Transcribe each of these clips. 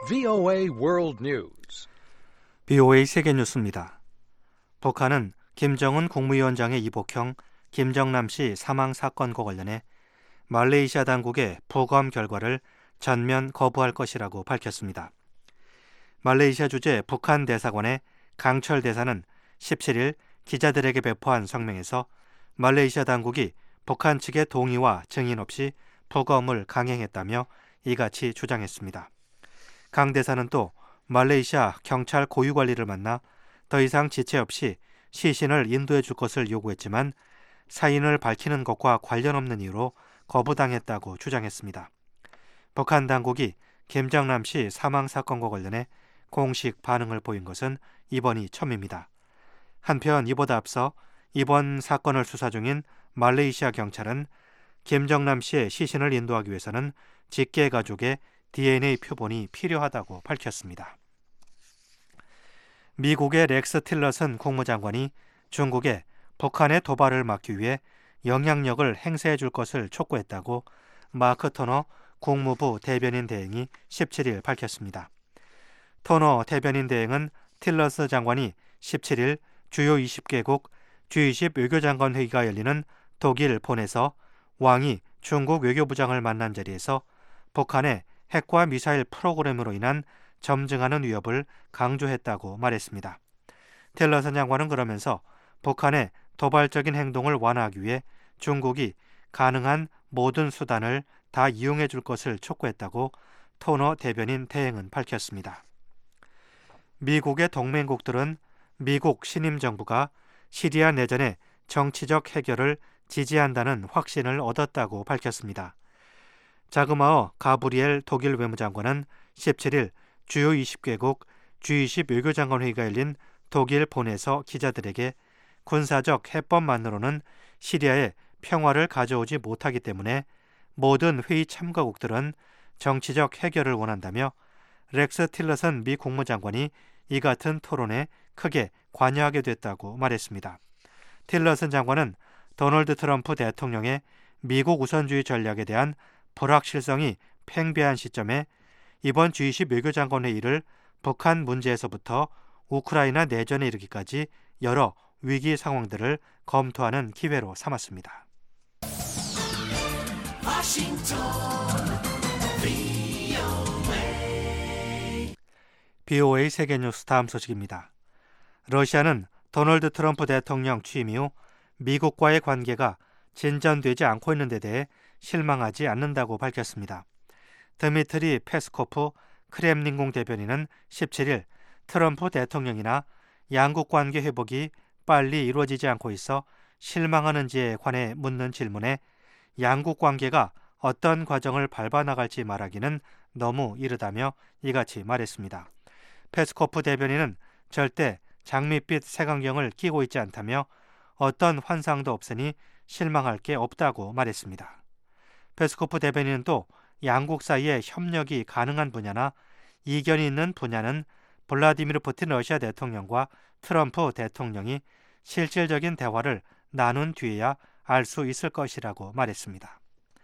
VOA World News. VOA 세계 뉴스입니다. 북한은 김정은 국무위원장의 이복형 김정남 씨 사망 사건과 관련해 말레이시아 당국의 부검 결과를 전면 거부할 것이라고 밝혔습니다. 말레이시아 주재 북한 대사관의 강철 대사는 17일 기자들에게 배포한 성명에서 말레이시아 당국이 북한 측의 동의와 증인 없이 부검을 강행했다며 이같이 주장했습니다. 강 대사는 또 말레이시아 경찰 고유관리를 만나 더 이상 지체 없이 시신을 인도해 줄 것을 요구했지만 사인을 밝히는 것과 관련 없는 이유로 거부당했다고 주장했습니다. 북한 당국이 김정남 씨 사망 사건과 관련해 공식 반응을 보인 것은 이번이 처음입니다. 한편 이보다 앞서 이번 사건을 수사 중인 말레이시아 경찰은 김정남 씨의 시신을 인도하기 위해서는 직계 가족의 DNA 표본이 필요하다고 밝혔습니다. 미국의 렉스 틸러슨 국무장관이 중국에 북한의 도발을 막기 위해 영향력을 행사해 줄 것을 촉구했다고 마크 터너 국무부 대변인 대행이 17일 밝혔습니다. 터너 대변인 대행은 틸러스 장관이 17일 주요 20개국 G20 외교장관 회의가 열리는 독일 본에서 왕이 중국 외교부장을 만난 자리에서 북한의 핵과 미사일 프로그램으로 인한 점증하는 위협을 강조했다고 말했습니다. 틸러슨 장관은 그러면서 북한의 도발적인 행동을 완화하기 위해 중국이 가능한 모든 수단을 다 이용해 줄 것을 촉구했다고 토너 대변인 대행은 밝혔습니다. 미국의 동맹국들은 미국 신임 정부가 시리아 내전의 정치적 해결을 지지한다는 확신을 얻었다고 밝혔습니다. 자그마어 가브리엘 독일 외무장관은 17일 주요 20개국 G20 외교장관 회의가 열린 독일 본에서 기자들에게 군사적 해법만으로는 시리아에 평화를 가져오지 못하기 때문에 모든 회의 참가국들은 정치적 해결을 원한다며 렉스 틸러슨 미 국무장관이 이 같은 토론에 크게 관여하게 됐다고 말했습니다. 틸러슨 장관은 도널드 트럼프 대통령의 미국 우선주의 전략에 대한 불확실성이 팽배한 시점에 이번 G20 외교장관 회의를 북한 문제에서부터 우크라이나 내전에 이르기까지 여러 위기 상황들을 검토하는 기회로 삼았습니다. BOA 세계뉴스 다음 소식입니다. 러시아는 도널드 트럼프 대통령 취임 이후 미국과의 관계가 진전되지 않고 있는 데 대해 실망하지 않는다고 밝혔습니다. 드미트리 페스코프 크렘린궁 대변인은 17일 트럼프 대통령이나 양국 관계 회복이 빨리 이루어지지 않고 있어 실망하는지에 관해 묻는 질문에 양국 관계가 어떤 과정을 밟아나갈지 말하기는 너무 이르다며 이같이 말했습니다. 페스코프 대변인은 절대 장밋빛 색안경을 끼고 있지 않다며 어떤 환상도 없으니 실망할 게 없다고 말했습니다. 페스코프 대변인은 또 양국 사이에 협력이 가능한 분야나 이견이 있는 분야는 블라디미르 푸틴 러시아 대통령과 트럼프 대통령이 실질적인 대화를 나눈 뒤에야 알 수 있을 것이라고 말했습니다.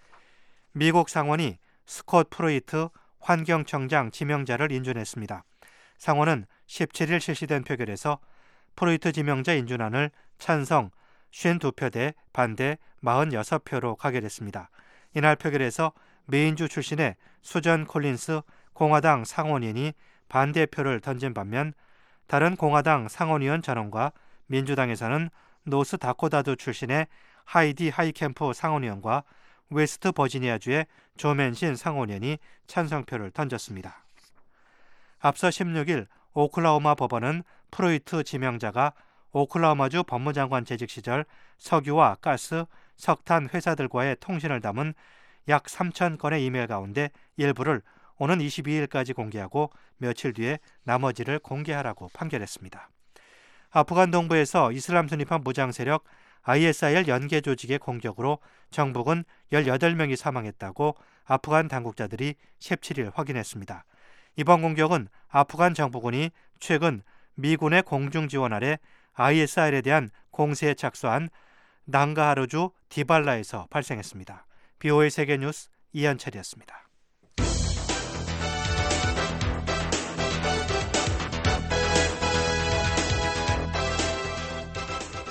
미국 상원이 스콧 프로이트 환경청장 지명자를 인준했습니다. 상원은 17일 실시된 표결에서 프로이트 지명자 인준안을 찬성 52표 대 반대 46표로 가결했습니다. 이날 표결에서 메인주 출신의 수전 콜린스 공화당 상원의원이 반대표를 던진 반면 다른 공화당 상원의원 전원과 민주당에서는 노스다코다주 출신의 하이디 하이캠프 상원의원과 웨스트 버지니아주의 조 맨신 상원의원이 찬성표를 던졌습니다. 앞서 16일 오클라호마 법원은 프로이트 지명자가 오클라호마주 법무장관 재직 시절 석유와 가스, 석탄 회사들과의 통신을 담은 약 3,000건의 이메일 가운데 일부를 오는 22일까지 공개하고 며칠 뒤에 나머지를 공개하라고 판결했습니다. 아프간 동부에서 이슬람 순위파 무장 세력 ISIL 연계 조직의 공격으로 정부군 18명이 사망했다고 아프간 당국자들이 17일 확인했습니다. 이번 공격은 아프간 정부군이 최근 미군의 공중 지원 아래 ISIL에 대한 공세에 착수한 낭가하르주 디발라에서 발생했습니다. BOA 세계뉴스 이현철이었습니다.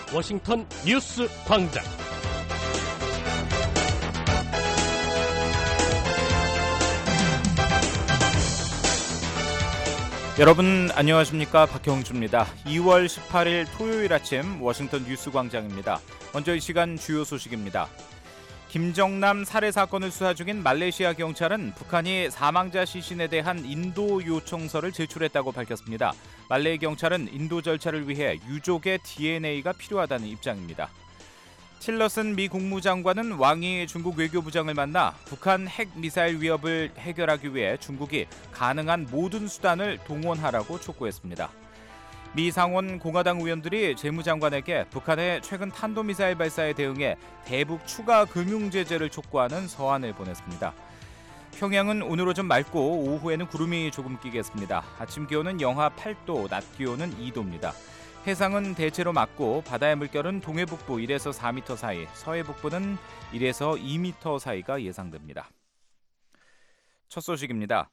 워싱턴 뉴스 광장. 여러분 안녕하십니까? 박형주입니다. 2월 18일 토요일 아침 워싱턴 뉴스 광장입니다. 먼저 이 시간 주요 소식입니다. 김정남 살해 사건을 수사 중인 말레이시아 경찰은 북한이 사망자 시신에 대한 인도 요청서를 제출했다고 밝혔습니다. 말레이 경찰은 인도 절차를 위해 유족의 DNA가 필요하다는 입장입니다. 틸러슨 미 국무장관은 왕이 중국 외교부장을 만나 북한 핵 미사일 위협을 해결하기 위해 중국이 가능한 모든 수단을 동원하라고 촉구했습니다. 미 상원 공화당 의원들이 재무장관에게 북한의 최근 탄도미사일 발사에 대응해 대북 추가 금융 제재를 촉구하는 서한을 보냈습니다. 평양은 오늘 오전 맑고 오후에는 구름이 조금 끼겠습니다. 아침 기온은 영하 8도, 낮 기온은 2도입니다. 해상은 대체로 맑고 바다의 물결은 동해북부 1에서 4m 사이, 서해북부는 1에서 2m 사이가 예상됩니다. 첫 소식입니다.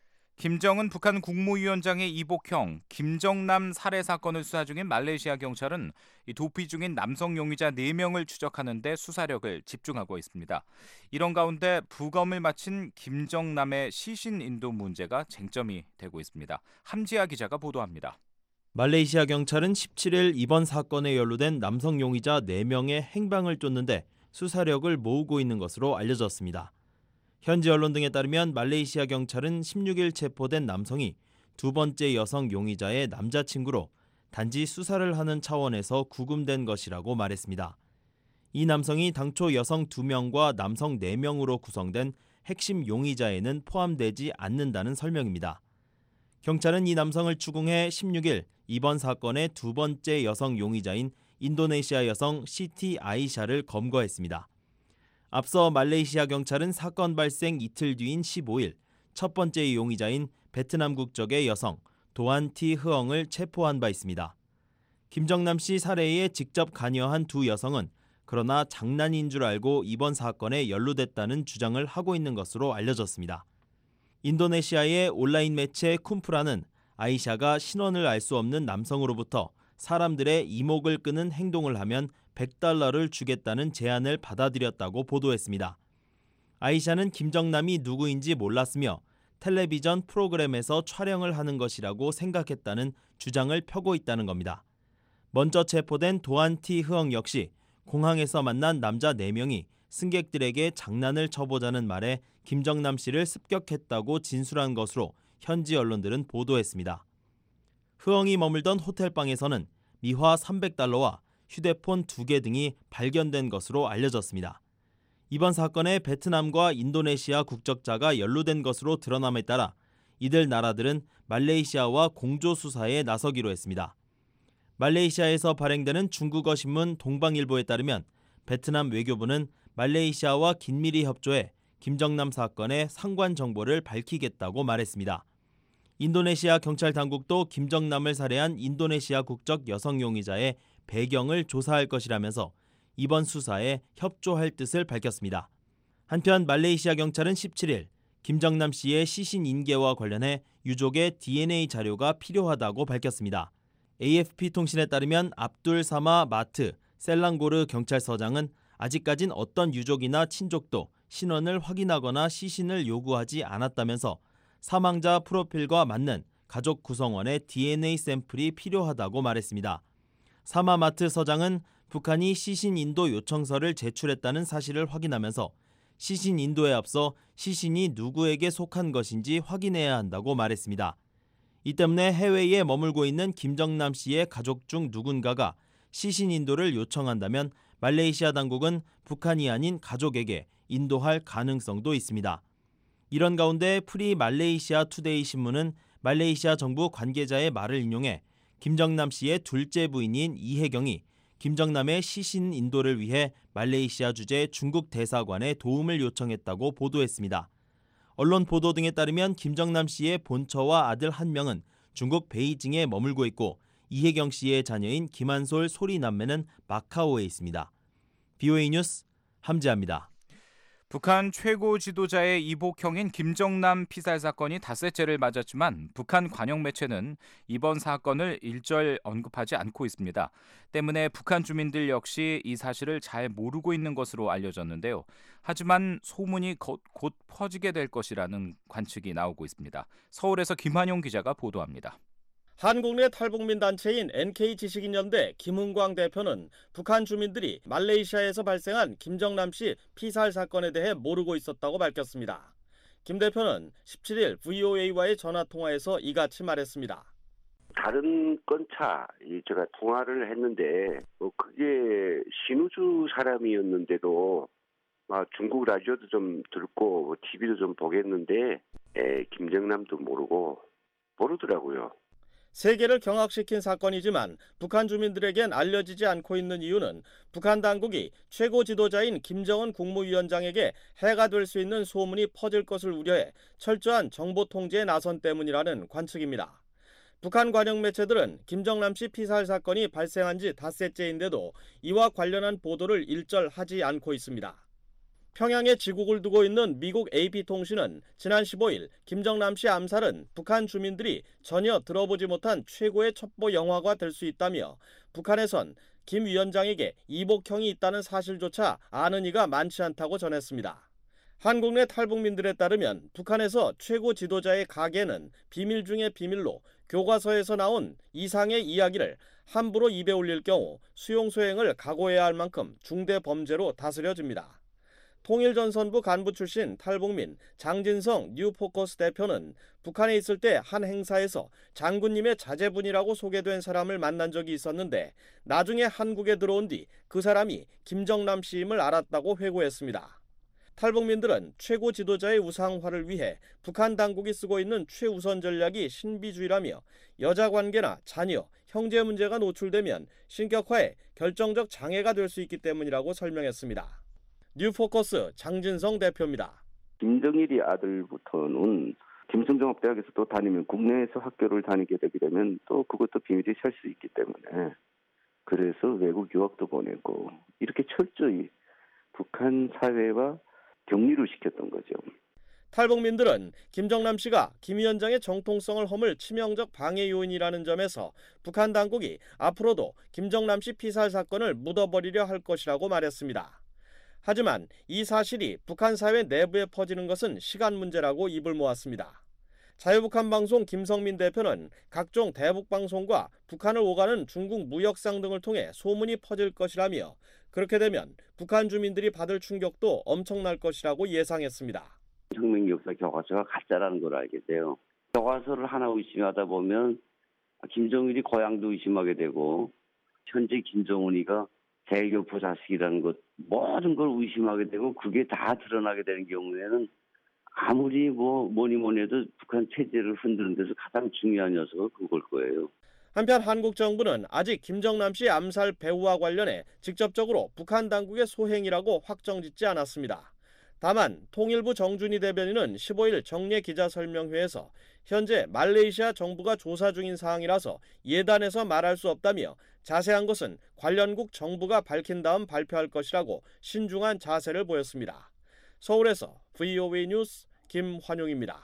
김정은 북한 국무위원장의 이복형, 김정남 살해 사건을 수사 중인 말레이시아 경찰은 도피 중인 남성 용의자 4명을 추적하는 데 수사력을 집중하고 있습니다. 이런 가운데 부검을 마친 김정남의 시신 인도 문제가 쟁점이 되고 있습니다. 함지아 기자가 보도합니다. 말레이시아 경찰은 17일 이번 사건에 연루된 남성 용의자 4명의 행방을 쫓는데 수사력을 모으고 있는 것으로 알려졌습니다. 현지 언론 등에 따르면 말레이시아 경찰은 16일 체포된 남성이 두 번째 여성 용의자의 남자친구로 단지 수사를 하는 차원에서 구금된 것이라고 말했습니다. 이 남성이 당초 여성 2명과 남성 4명으로 구성된 핵심 용의자에는 포함되지 않는다는 설명입니다. 경찰은 이 남성을 추궁해 16일 이번 사건의 두 번째 여성 용의자인 인도네시아 여성 시티 아이샤를 검거했습니다. 앞서 말레이시아 경찰은 사건 발생 이틀 뒤인 15일 첫 번째 용의자인 베트남 국적의 여성 도안 티 흐엉을 체포한 바 있습니다. 김정남 씨 살해에 직접 관여한 두 여성은 그러나 장난인 줄 알고 이번 사건에 연루됐다는 주장을 하고 있는 것으로 알려졌습니다. 인도네시아의 온라인 매체 쿰프라는 아이샤가 신원을 알 수 없는 남성으로부터 사람들의 이목을 끄는 행동을 하면 $100를 주겠다는 제안을 받아들였다고 보도했습니다. 아이샤는 김정남이 누구인지 몰랐으며 텔레비전 프로그램에서 촬영을 하는 것이라고 생각했다는 주장을 펴고 있다는 겁니다. 먼저 체포된 도안티 흐엉 역시 공항에서 만난 남자 4명이 승객들에게 장난을 쳐보자는 말에 김정남 씨를 습격했다고 진술한 것으로 현지 언론들은 보도했습니다. 흐엉이 머물던 호텔방에서는 미화 $300와 휴대폰 2개 등이 발견된 것으로 알려졌습니다. 이번 사건에 베트남과 인도네시아 국적자가 연루된 것으로 드러남에 따라 이들 나라들은 말레이시아와 공조수사에 나서기로 했습니다. 말레이시아에서 발행되는 중국어 신문 동방일보에 따르면 베트남 외교부는 말레이시아와 긴밀히 협조해 김정남 사건의 상관 정보를 밝히겠다고 말했습니다. 인도네시아 경찰 당국도 김정남을 살해한 인도네시아 국적 여성 용의자의 배경을 조사할 것이라면서 이번 수사에 협조할 뜻을 밝혔습니다. 한편 말레이시아 경찰은 17일 김정남 씨의 시신 인계와 관련해 유족의 DNA 자료가 필요하다고 밝혔습니다. AFP 통신에 따르면 압둘 사마 마트 셀랑고르 경찰서장은 아직까진 어떤 유족이나 친족도 신원을 확인하거나 시신을 요구하지 않았다면서 사망자 프로필과 맞는 가족 구성원의 DNA 샘플이 필요하다고 말했습니다. 사마마트 서장은 북한이 시신 인도 요청서를 제출했다는 사실을 확인하면서 시신 인도에 앞서 시신이 누구에게 속한 것인지 확인해야 한다고 말했습니다. 이 때문에 해외에 머물고 있는 김정남 씨의 가족 중 누군가가 시신 인도를 요청한다면 말레이시아 당국은 북한이 아닌 가족에게 인도할 가능성도 있습니다. 이런 가운데 프리 말레이시아 투데이 신문은 말레이시아 정부 관계자의 말을 인용해 김정남 씨의 둘째 부인인 이혜경이 김정남의 시신 인도를 위해 말레이시아 주재 중국 대사관에 도움을 요청했다고 보도했습니다. 언론 보도 등에 따르면 김정남 씨의 본처와 아들 1명은 중국 베이징에 머물고 있고 이혜경 씨의 자녀인 김한솔 소리 남매는 마카오에 있습니다. BOA 뉴스 함지아입니다. 북한 최고 지도자의 이복형인 김정남 피살 사건이 닷새째를 맞았지만 북한 관영 매체는 이번 사건을 일절 언급하지 않고 있습니다. 때문에 북한 주민들 역시 이 사실을 잘 모르고 있는 것으로 알려졌는데요. 하지만 소문이 곧 퍼지게 될 것이라는 관측이 나오고 있습니다. 서울에서 김환용 기자가 보도합니다. 한국 내 탈북민 단체인 NK지식인연대 김흥광 대표는 북한 주민들이 말레이시아에서 발생한 김정남 씨 피살 사건에 대해 모르고 있었다고 밝혔습니다. 김 대표는 17일 VOA와의 전화통화에서 이같이 말했습니다. 다른 건차 제가 통화를 했는데 그게 신우주 사람이었는데도 중국 라디오도 좀 듣고 TV도 좀 보겠는데 김정남도 모르더라고요. 세계를 경악시킨 사건이지만 북한 주민들에겐 알려지지 않고 있는 이유는 북한 당국이 최고 지도자인 김정은 국무위원장에게 해가 될 수 있는 소문이 퍼질 것을 우려해 철저한 정보 통제에 나선 때문이라는 관측입니다. 북한 관영 매체들은 김정남 씨 피살 사건이 발생한 지 닷새째인데도 이와 관련한 보도를 일절 하지 않고 있습니다. 평양에 지국을 두고 있는 미국 AP통신은 지난 15일 김정남 씨 암살은 북한 주민들이 전혀 들어보지 못한 최고의 첩보 영화가 될 수 있다며 북한에선 김 위원장에게 이복형이 있다는 사실조차 아는 이가 많지 않다고 전했습니다. 한국 내 탈북민들에 따르면 북한에서 최고 지도자의 가계는 비밀 중의 비밀로 교과서에서 나온 이상의 이야기를 함부로 입에 올릴 경우 수용소행을 각오해야 할 만큼 중대 범죄로 다스려집니다. 통일전선부 간부 출신 탈북민 장진성 뉴포커스 대표는 북한에 있을 때 한 행사에서 장군님의 자제분이라고 소개된 사람을 만난 적이 있었는데 나중에 한국에 들어온 뒤 그 사람이 김정남 씨임을 알았다고 회고했습니다. 탈북민들은 최고 지도자의 우상화를 위해 북한 당국이 쓰고 있는 최우선 전략이 신비주의라며 여자 관계나 자녀, 형제 문제가 노출되면 신격화에 결정적 장애가 될 수 있기 때문이라고 설명했습니다. 뉴포커스 장진성 대표입니다. 김정일이 아들부터는 김성정학대학에서 또 다니면 국내에서 학교를 다니게 되게 되면 또 그것도 비밀이 셀 수 있기 때문에 그래서 외국 유학도 보내고 이렇게 철저히 북한 사회와 격리를 시켰던 거죠. 탈북민들은 김정남 씨가 김 위원장의 정통성을 허물 치명적 방해 요인이라는 점에서 북한 당국이 앞으로도 김정남 씨 피살 사건을 묻어버리려 할 것이라고 말했습니다. 하지만 이 사실이 북한 사회 내부에 퍼지는 것은 시간 문제라고 입을 모았습니다. 자유북한 방송 김성민 대표는 각종 대북 방송과 북한을 오가는 중국 무역상 등을 통해 소문이 퍼질 것이라며 그렇게 되면 북한 주민들이 받을 충격도 엄청날 것이라고 예상했습니다. 혁명 역사 교과서가 가짜라는 걸 알게 돼요. 교과서를 하나 의심하다 보면 김정일이 고향도 의심하게 되고 현재 김정은이가 대교포 자식이라는 것 모든 걸 의심하게 되고 그게 다 드러나게 되는 경우에는 아무리 뭐니 해도 북한 체제를 흔드는 데서 가장 중요한 녀석은 그걸 거예요. 한편 한국 정부는 아직 김정남 씨 암살 배후와 관련해 직접적으로 북한 당국의 소행이라고 확정짓지 않았습니다. 다만 통일부 정준희 대변인은 15일 정례 기자설명회에서 현재 말레이시아 정부가 조사 중인 사항이라서 예단해서 말할 수 없다며 자세한 것은 관련국 정부가 밝힌 다음 발표할 것이라고 신중한 자세를 보였습니다. 서울에서 VOA 뉴스 김환용입니다.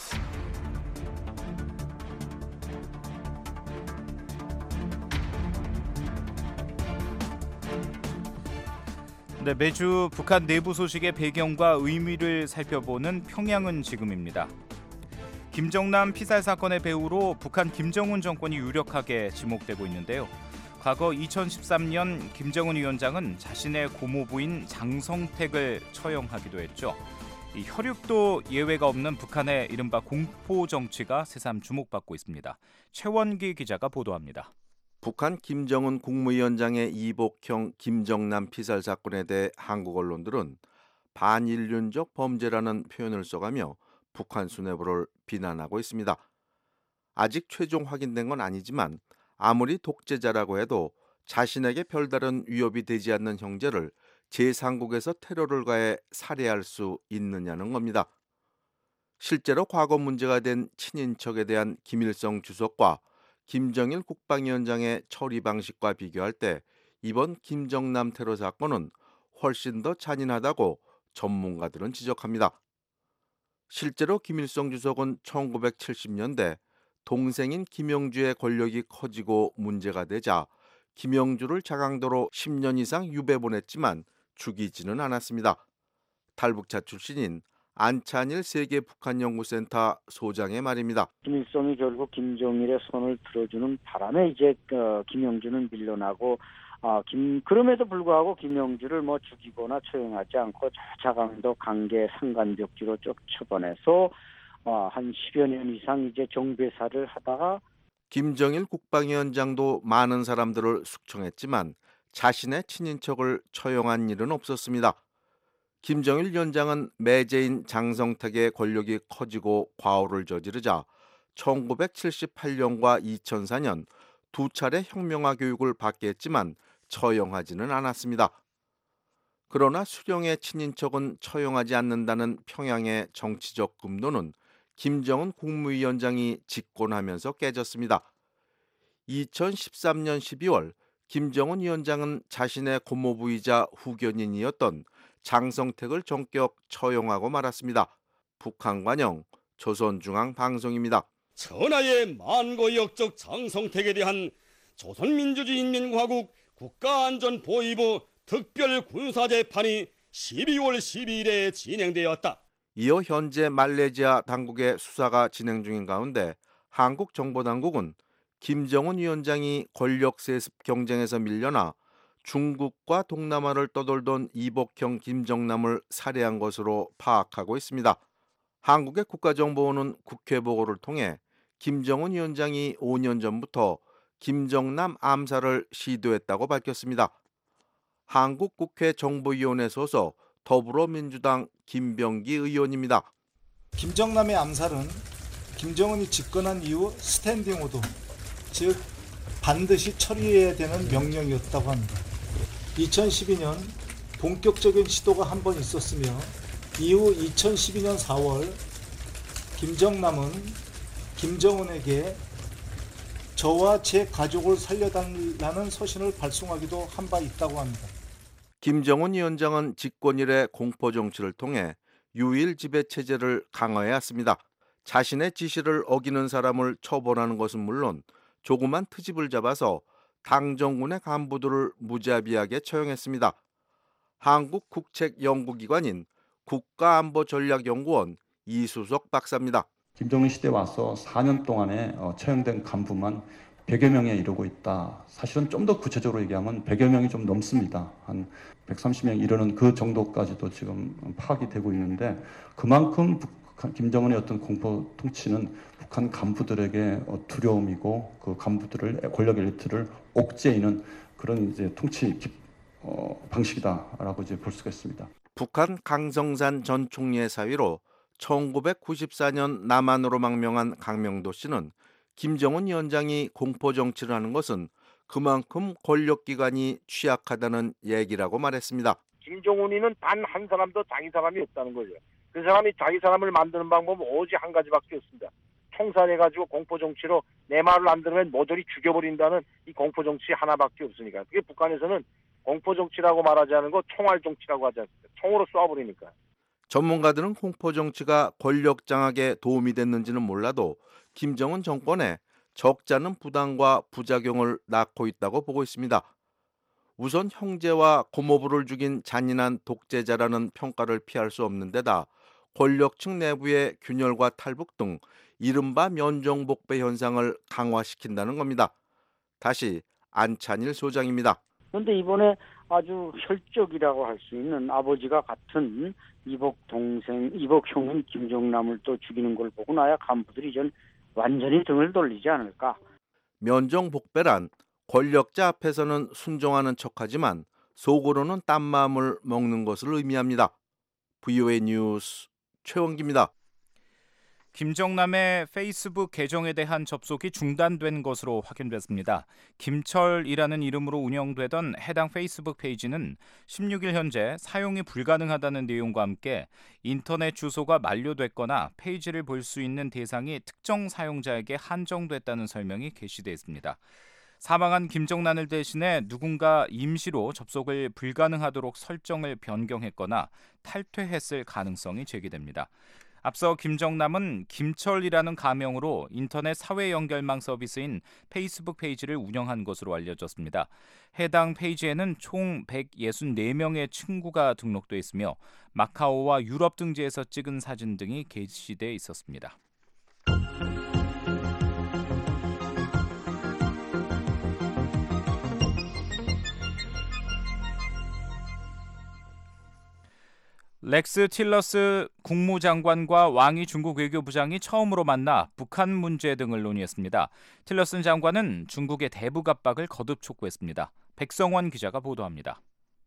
네, 매주 북한 내부 소식의 배경과 의미를 살펴보는 평양은 지금입니다. 김정남 피살 사건의 배후로 북한 김정은 정권이 유력하게 지목되고 있는데요. 과거 2013년 김정은 위원장은 자신의 고모부인 장성택을 처형하기도 했죠. 이 혈육도 예외가 없는 북한의 이른바 공포 정치가 새삼 주목받고 있습니다. 최원기 기자가 보도합니다. 북한 김정은 국무위원장의 이복형 김정남 피살 사건에 대해 한국 언론들은 반인륜적 범죄라는 표현을 써가며 북한 수뇌부를 비난하고 있습니다. 아직 최종 확인된 건 아니지만 아무리 독재자라고 해도 자신에게 별다른 위협이 되지 않는 형제를 제3국에서 테러를 가해 살해할 수 있느냐는 겁니다. 실제로 과거 문제가 된 친인척에 대한 김일성 주석과 김정일 국방위원장의 처리 방식과 비교할 때 이번 김정남 테러 사건은 훨씬 더 잔인하다고 전문가들은 지적합니다. 실제로 김일성 주석은 1970년대 동생인 김영주의 권력이 커지고 문제가 되자 김영주를 자강도로 10년 이상 유배 보냈지만 죽이지는 않았습니다. 탈북자 출신인 안찬일 세계북한연구센터 소장의 말입니다. 김일성이 결국 김정일의 손을 들어주는 바람에 이제 김영주는 밀려나고 그럼에도 불구하고 김영주를 죽이거나 처형하지 않고 자강도 강계 상간벽지로 쫓아보내서 한 10여 년 이상 이제 정배사를 하다가 김정일 국방위원장도 많은 사람들을 숙청했지만 자신의 친인척을 처형한 일은 없었습니다. 김정일 위원장은 매제인 장성택의 권력이 커지고 과오를 저지르자 1978년과 2004년 두 차례 혁명화 교육을 받게 했지만 처형하지는 않았습니다. 그러나 수령의 친인척은 처형하지 않는다는 평양의 정치적 금도는 김정은 국무위원장이 집권하면서 깨졌습니다. 2013년 12월 김정은 위원장은 자신의 고모부이자 후견인이었던 장성택을 전격 처형하고 말았습니다. 북한관영 조선중앙방송입니다. 천하의 만고역적 장성택에 대한 조선민주주의인민공화국 국가안전보위부 특별군사재판이 12월 12일에 진행되었다. 이어 현재 말레이시아 당국의 수사가 진행 중인 가운데 한국 정보당국은 김정은 위원장이 권력 세습 경쟁에서 밀려나 중국과 동남아를 떠돌던 이복형 김정남을 살해한 것으로 파악하고 있습니다. 한국의 국가정보원은 국회 보고를 통해 김정은 위원장이 5년 전부터 김정남 암살을 시도했다고 밝혔습니다. 한국국회 정보위원회 소속 더불어민주당 김병기 의원입니다. 김정남의 암살은 김정은이 집권한 이후 스탠딩 오더, 즉 반드시 처리해야 되는 명령이었다고 합니다. 2012년 본격적인 시도가 한 번 있었으며 이후 2012년 4월 김정남은 김정은에게 저와 제 가족을 살려달라는 서신을 발송하기도 한 바 있다고 합니다. 김정은 위원장은 집권 이래 공포 정치를 통해 유일 지배 체제를 강화해왔습니다. 자신의 지시를 어기는 사람을 처벌하는 것은 물론 조그만 트집을 잡아서 당정군의 간부들을 무자비하게 처형했습니다. 한국 국책연구기관인 국가안보전략연구원 이수석 박사입니다. 김정은 시대에 와서 4년 동안에 처형된 간부만 100여 명에 이르고 있다. 사실은 좀 더 구체적으로 얘기하면 100여 명이 좀 넘습니다. 한 130명 이르는 그 정도까지도 지금 파악이 되고 있는데 그만큼 김정은의 어떤 공포 통치는 북한 간부들에게 두려움이고 그 간부들을 권력 엘리트를 옥죄이는 그런 이제 통치 방식이다라고 이제 볼 수가 있습니다. 북한 강성산 전 총리의 사위로 1994년 남한으로 망명한 강명도 씨는 김정은 위원장이 공포 정치를 하는 것은 그만큼 권력기관이 취약하다는 얘기라고 말했습니다. 김정은이는 단 한 사람도 자기 사람이 없다는 거죠. 그 사람이 자기 사람을 만드는 방법은 오직 한 가지밖에 없습니다. 총살해가지고 공포 정치로 내 말을 안 들으면 모조리 죽여버린다는 이 공포 정치 하나밖에 없으니까. 그게 북한에서는 공포 정치라고 말하지 않은 거 총알 정치라고 하지 않습니까? 총으로 쏴버리니까. 전문가들은 공포 정치가 권력 장악에 도움이 됐는지는 몰라도 김정은 정권에 적지 않은 부담과 부작용을 낳고 있다고 보고 있습니다. 우선 형제와 고모부를 죽인 잔인한 독재자라는 평가를 피할 수 없는 데다 권력층 내부의 균열과 탈북 등 이른바 면정복배 현상을 강화시킨다는 겁니다. 다시 안찬일 소장입니다. 그런데 이번에 아주 혈족이라고 할 수 있는 아버지가 같은 이복형인 김정남을 또 죽이는 걸 보고 나야 간부들이 전 완전히 등을 돌리지 않을까. 면정복배란 권력자 앞에서는 순종하는 척하지만 속으로는 딴 마음을 먹는 것을 의미합니다. VOA 뉴스 최원기입니다. 김정남의 페이스북 계정에 대한 접속이 중단된 것으로 확인됐습니다. 김철이라는 이름으로 운영되던 해당 페이스북 페이지는 16일 현재 사용이 불가능하다는 내용과 함께 인터넷 주소가 만료됐거나 페이지를 볼 수 있는 대상이 특정 사용자에게 한정됐다는 설명이 게시되어 있습니다. 사망한 김정남을 대신해 누군가 임시로 접속을 불가능하도록 설정을 변경했거나 탈퇴했을 가능성이 제기됩니다. 앞서 김정남은 김철이라는 가명으로 인터넷 사회 연결망 서비스인 페이스북 페이지를 운영한 것으로 알려졌습니다. 해당 페이지에는 총 164명의 친구가 등록돼 있으며 마카오와 유럽 등지에서 찍은 사진 등이 게시돼 있었습니다. 렉스 틸러스 국무장관과 왕이 중국 외교부장이 처음으로 만나 북한 문제 등을 논의했습니다. 틸러슨 장관은 중국의 대북 압박을 거듭 촉구했습니다. 백성원 기자가 보도합니다.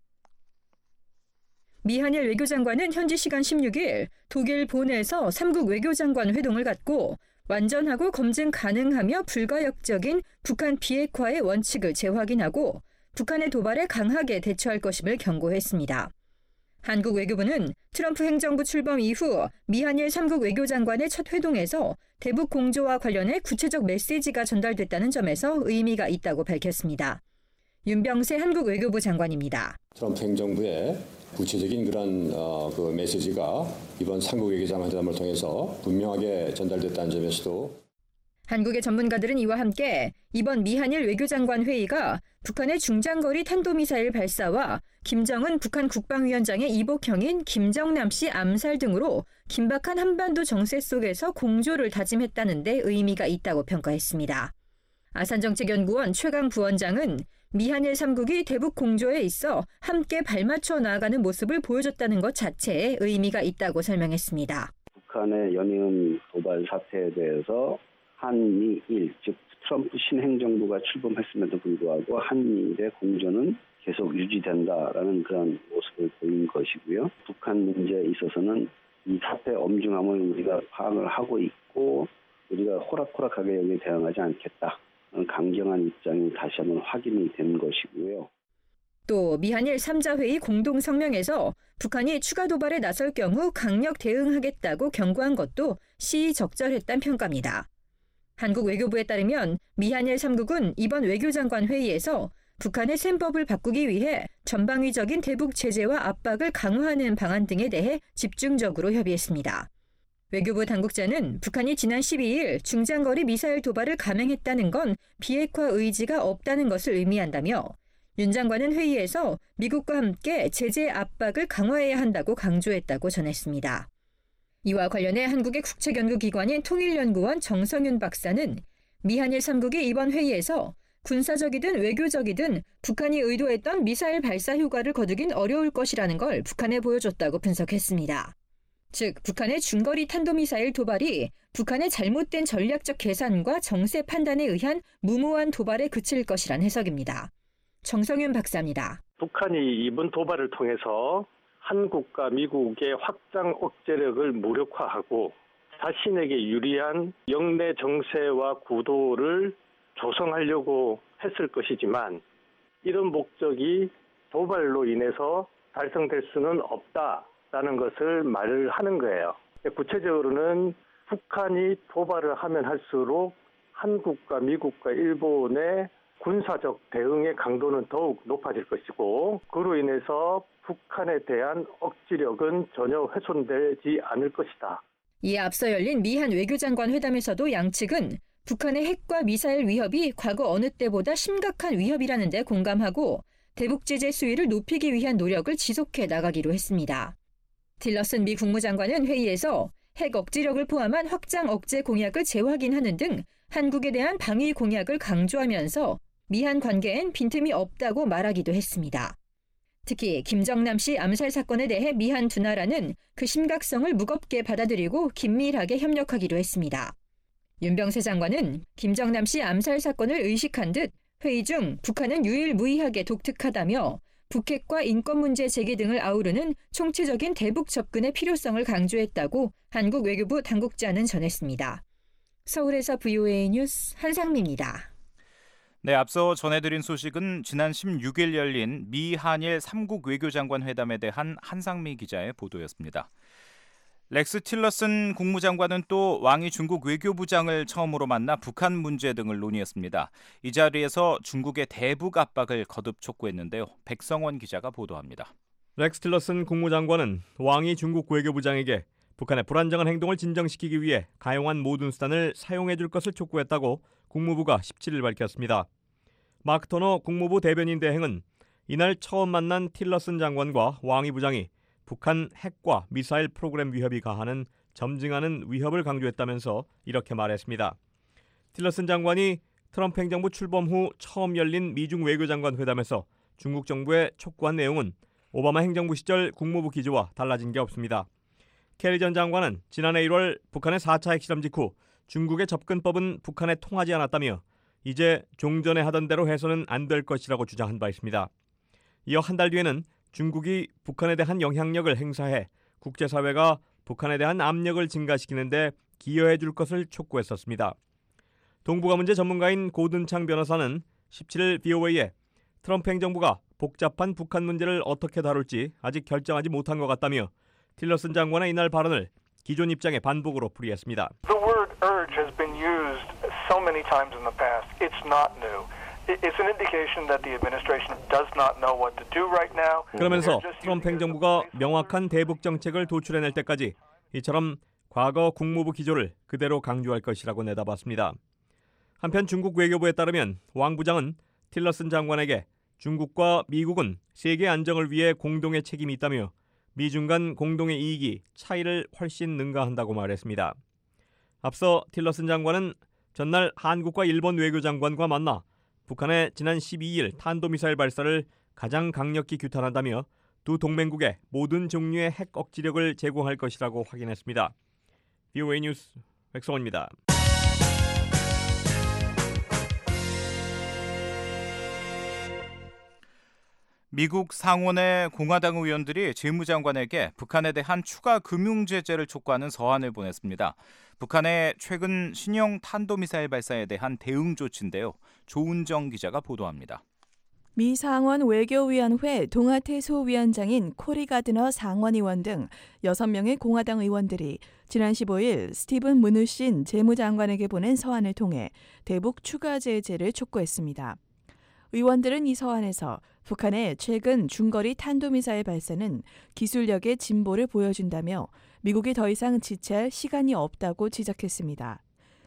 미한일 외교장관은 현지 시간 16일 독일 본에서 3국 외교장관 회동을 갖고 완전하고 검증 가능하며 불가역적인 북한 비핵화의 원칙을 재확인하고 북한의 도발에 강하게 대처할 것임을 경고했습니다. 한국 외교부는 트럼프 행정부 출범 이후 미한일 3국 외교장관의 첫 회동에서 대북 공조와 관련해 구체적 메시지가 전달됐다는 점에서 의미가 있다고 밝혔습니다. 윤병세 한국 외교부 장관입니다. 트럼프 행정부의 구체적인 그런 그 메시지가 이번 3국 외교장관 회담을 통해서 분명하게 전달됐다는 점에서도 한국의 전문가들은 이와 함께 이번 미한일 외교장관 회의가 북한의 중장거리 탄도미사일 발사와 김정은 북한 국방위원장의 이복형인 김정남 씨 암살 등으로 긴박한 한반도 정세 속에서 공조를 다짐했다는 데 의미가 있다고 평가했습니다. 아산정책연구원 최강 부원장은 미한일 3국이 대북 공조에 있어 함께 발맞춰 나아가는 모습을 보여줬다는 것 자체에 의미가 있다고 설명했습니다. 북한의 연이은 도발 사태에 대해서 한미일, 즉 트럼프 신행정부가 출범했음에도 불구하고 한미일의 공조는 계속 유지된다라는 그런 모습을 보인 것이고요. 북한 문제에 있어서는 이 사태의 엄중함을 우리가 파악을 하고 있고 우리가 호락호락하게 여기에 대응하지 않겠다. 강경한 입장이 다시 한번 확인이 된 것이고요. 또 미한일 3자 회의 공동 성명에서 북한이 추가 도발에 나설 경우 강력 대응하겠다고 경고한 것도 시의적절했다는 평가입니다. 한국 외교부에 따르면 미한일 3국은 이번 외교장관 회의에서 북한의 셈법을 바꾸기 위해 전방위적인 대북 제재와 압박을 강화하는 방안 등에 대해 집중적으로 협의했습니다. 외교부 당국자는 북한이 지난 12일 중장거리 미사일 도발을 감행했다는 건 비핵화 의지가 없다는 것을 의미한다며 윤 장관은 회의에서 미국과 함께 제재 압박을 강화해야 한다고 강조했다고 전했습니다. 이와 관련해 한국의 국책연구기관인 통일연구원 정성윤 박사는 미한일 3국이 이번 회의에서 군사적이든 외교적이든 북한이 의도했던 미사일 발사 효과를 거두긴 어려울 것이라는 걸 북한에 보여줬다고 분석했습니다. 즉 북한의 중거리 탄도미사일 도발이 북한의 잘못된 전략적 계산과 정세 판단에 의한 무모한 도발에 그칠 것이란 해석입니다. 정성윤 박사입니다. 북한이 이번 도발을 통해서 한국과 미국의 확장 억제력을 무력화하고 자신에게 유리한 영내 정세와 구도를 조성하려고 했을 것이지만 이런 목적이 도발로 인해서 달성될 수는 없다라는 것을 말을 하는 거예요. 구체적으로는 북한이 도발을 하면 할수록 한국과 미국과 일본의 군사적 대응의 강도는 더욱 높아질 것이고 그로 인해서 북한에 대한 억지력은 전혀 훼손되지 않을 것이다. 이에 앞서 열린 미한 외교장관 회담에서도 양측은 북한의 핵과 미사일 위협이 과거 어느 때보다 심각한 위협이라는 데 공감하고 대북 제재 수위를 높이기 위한 노력을 지속해 나가기로 했습니다. 틸러슨 미 국무장관은 회의에서 핵 억지력을 포함한 확장 억제 공약을 재확인하는 등 한국에 대한 방위 공약을 강조하면서 미한 관계엔 빈틈이 없다고 말하기도 했습니다. 특히 김정남 씨 암살 사건에 대해 미한 두 나라는 그 심각성을 무겁게 받아들이고 긴밀하게 협력하기로 했습니다. 윤병세 장관은 김정남 씨 암살 사건을 의식한 듯 회의 중 북한은 유일무이하게 독특하다며 북핵과 인권 문제 제기 등을 아우르는 총체적인 대북 접근의 필요성을 강조했다고 한국 외교부 당국자는 전했습니다. 서울에서 VOA 뉴스 한상미입니다. 네, 앞서 전해드린 소식은 지난 16일 열린 미 한일 3국 외교장관 회담에 대한 한상미 기자의 보도였습니다. 렉스 틸러슨 국무장관은 또 왕이 중국 외교부장을 처음으로 만나 북한 문제 등을 논의했습니다. 이 자리에서 중국의 대북 압박을 거듭 촉구했는데요. 백성원 기자가 보도합니다. 렉스 틸러슨 국무장관은 왕이 중국 외교부장에게 북한의 불안정한 행동을 진정시키기 위해 가용한 모든 수단을 사용해 줄 것을 촉구했다고 국무부가 17일 밝혔습니다. 마크 터너 국무부 대변인 대행은 이날 처음 만난 틸러슨 장관과 왕이 부장이 북한 핵과 미사일 프로그램 위협이 가하는 점증하는 위협을 강조했다면서 이렇게 말했습니다. 틸러슨 장관이 트럼프 행정부 출범 후 처음 열린 미중 외교장관 회담에서 중국 정부에 촉구한 내용은 오바마 행정부 시절 국무부 기조와 달라진 게 없습니다. 캐리 전 장관은 지난해 1월 북한의 4차 핵실험 직후 중국의 접근법은 북한에 통하지 않았다며 이제 종전에 하던 대로 해서는 안 될 것이라고 주장한 바 있습니다. 이어 한 달 뒤에는 중국이 북한에 대한 영향력을 행사해 국제사회가 북한에 대한 압력을 증가시키는 데 기여해 줄 것을 촉구했었습니다. 동북아 문제 전문가인 고든창 변호사는 17일 VOA에 트럼프 행정부가 복잡한 북한 문제를 어떻게 다룰지 아직 결정하지 못한 것 같다며 틸러슨 장관의 이날 발언을 기존 입장의 반복으로 풀이했습니다. The word urge has been used so many times in the past. It's not new. It's an indication that the administration does not know what to do right now. 그러면서 트럼프 행정부가 명확한 대북 정책을 도출해낼 때까지 이처럼 과거 국무부 기조를 그대로 강조할 것이라고 내다봤습니다. 한편 중국 외교부에 따르면 왕 부장은 틸러슨 장관에게 중국과 미국은 세계 안정을 위해 공동의 책임이 있다며 미중 간 공동의 이익이 차이를 훨씬 능가한다고 말했습니다. 앞서 틸러슨 장관은 전날 한국과 일본 외교장관과 만나 북한의 지난 12일 탄도미사일 발사를 가장 강력히 규탄한다며 두 동맹국에 모든 종류의 핵 억지력을 제공할 것이라고 확인했습니다. VOA 뉴스 백성원입니다. 미국 상원의 공화당 의원들이 재무장관에게 북한에 대한 추가 금융 제재를 촉구하는 서한을 보냈습니다. 북한의 최근 신형 탄도미사일 발사에 대한 대응 조치인데요. 조은정 기자가 보도합니다. 미 상원 외교위원회 동아태소위원장인 코리 가드너 상원의원 등 6명의 공화당 의원들이 지난 15일 스티븐 무누신 재무장관에게 보낸 서한을 통해 대북 추가 제재를 촉구했습니다. 의원들은 이 서한에서 북한의 최근 중거리 탄도미사일 발사는 기술력의 진보를 보여준다며 미국이 더 이상 지체할 시간이 없다고 지적했습니다.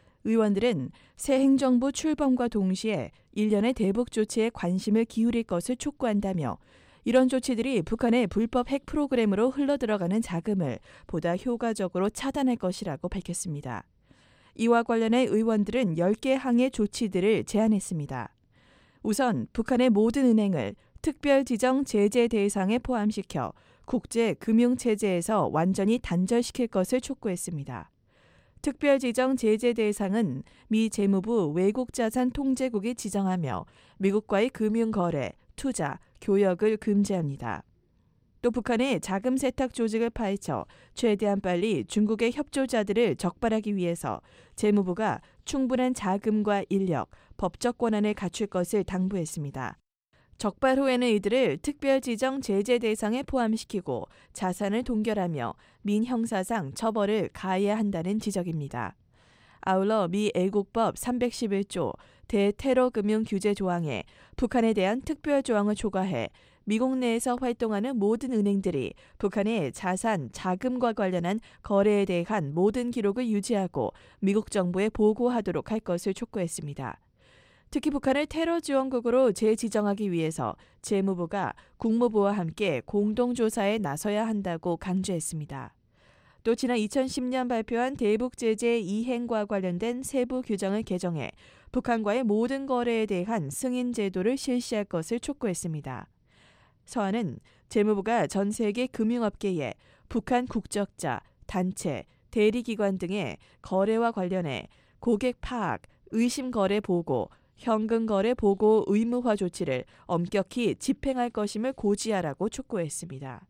의원들은 새 행정부 출범과 동시에 일련의 대북 조치에 관심을 기울일 것을 촉구한다며 이런 조치들이 북한의 불법 핵 프로그램으로 흘러들어가는 자금을 보다 효과적으로 차단할 것이라고 밝혔습니다. 이와 관련해 의원들은 10개 항의 조치들을 제안했습니다. 우선 북한의 모든 은행을 특별 지정 제재 대상에 포함시켜 국제 금융 체제에서 완전히 단절시킬 것을 촉구했습니다. 특별 지정 제재 대상은 미 재무부 외국자산 통제국이 지정하며 미국과의 금융 거래, 투자, 교역을 금지합니다. 또 북한의 자금 세탁 조직을 파헤쳐 최대한 빨리 중국의 협조자들을 적발하기 위해서 재무부가 충분한 자금과 인력, 법적 권한을 갖출 것을 당부했습니다. 적발 후에는 이들을 특별 지정 제재 대상에 포함시키고 자산을 동결하며 민형사상 처벌을 가해야 한다는 지적입니다. 아울러 미 애국법 311조 대테러 금융 규제 조항에 북한에 대한 특별 조항을 초과해 미국 내에서 활동하는 모든 은행들이 북한의 자산, 자금과 관련한 거래에 대한 모든 기록을 유지하고 미국 정부에 보고하도록 할 것을 촉구했습니다. 특히 북한을 테러 지원국으로 재지정하기 위해서 재무부가 국무부와 함께 공동조사에 나서야 한다고 강조했습니다. 또 지난 2010년 발표한 대북 제재 이행과 관련된 세부 규정을 개정해 북한과의 모든 거래에 대한 승인 제도를 실시할 것을 촉구했습니다. 서한은 재무부가 전 세계 금융업계에 북한 국적자, 단체, 대리기관 등의 거래와 관련해 고객 파악, 의심 거래 보고, 현금 거래 보고 의무화 조치를 엄격히 집행할 것임을 고지하라고 촉구했습니다.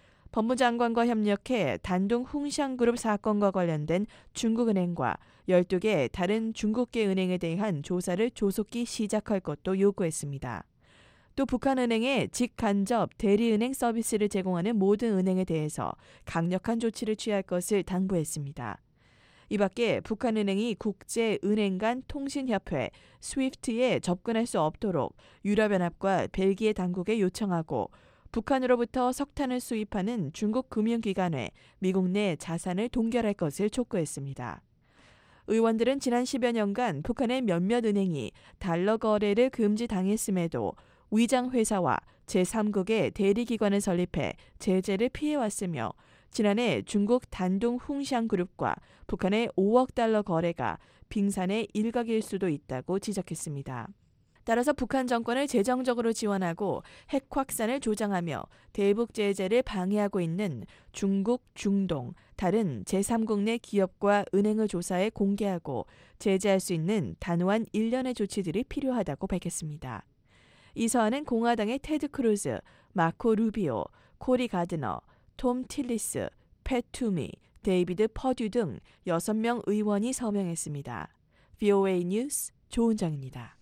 법무장관과 협력해 단둥 웅샹그룹 사건과 관련된 중국은행과 12개 다른 중국계 은행에 대한 조사를 조속히 시작할 것도 요구했습니다. 또 북한은행에 직간접 대리은행 서비스를 제공하는 모든 은행에 대해서 강력한 조치를 취할 것을 당부했습니다. 이 밖에 북한은행이 국제은행 간 통신협회 스위프트에 접근할 수 없도록 유럽연합과 벨기에 당국에 요청하고 북한으로부터 석탄을 수입하는 중국 금융기관에 미국 내 자산을 동결할 것을 촉구했습니다. 의원들은 지난 10여 년간 북한의 몇몇 은행이 달러 거래를 금지당했음에도 위장회사와 제3국의 대리기관을 설립해 제재를 피해왔으며 지난해 중국 단둥 훈샹그룹과 북한의 5억 달러 거래가 빙산의 일각일 수도 있다고 지적했습니다. 따라서 북한 정권을 재정적으로 지원하고 핵 확산을 조장하며 대북 제재를 방해하고 있는 중국, 중동, 다른 제3국 내 기업과 은행을 조사해 공개하고 제재할 수 있는 단호한 일련의 조치들이 필요하다고 밝혔습니다. 이 서한은 공화당의 테드 크루즈, 마코 루비오, 코리 가드너, 톰 틸리스, 팻 투미, 데이비드 퍼듀 등 6명 의원이 서명했습니다. VOA 뉴스 조은정입니다.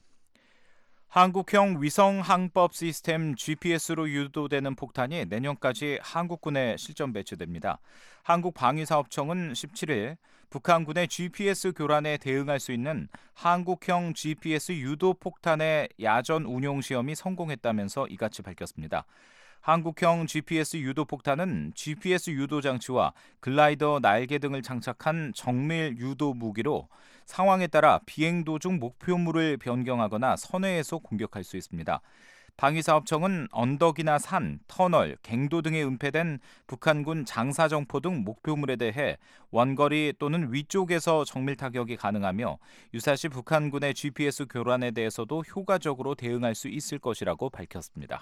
한국형 위성 항법 시스템 GPS로 유도되는 폭탄이 내년까지 한국군에 실전 배치됩니다. 한국방위사업청은 17일 북한군의 GPS 교란에 대응할 수 있는 한국형 GPS 유도 폭탄의 야전 운용 시험이 성공했다면서 이같이 밝혔습니다. 한국형 GPS 유도 폭탄은 GPS 유도 장치와 글라이더 날개 등을 장착한 정밀 유도 무기로 상황에 따라 비행 도중 목표물을 변경하거나 선회해서 공격할 수 있습니다. 방위사업청은 언덕이나 산, 터널, 갱도 등에 은폐된 북한군 장사정포 등 목표물에 대해 원거리 또는 위쪽에서 정밀 타격이 가능하며 유사시 북한군의 GPS 교란에 대해서도 효과적으로 대응할 수 있을 것이라고 밝혔습니다.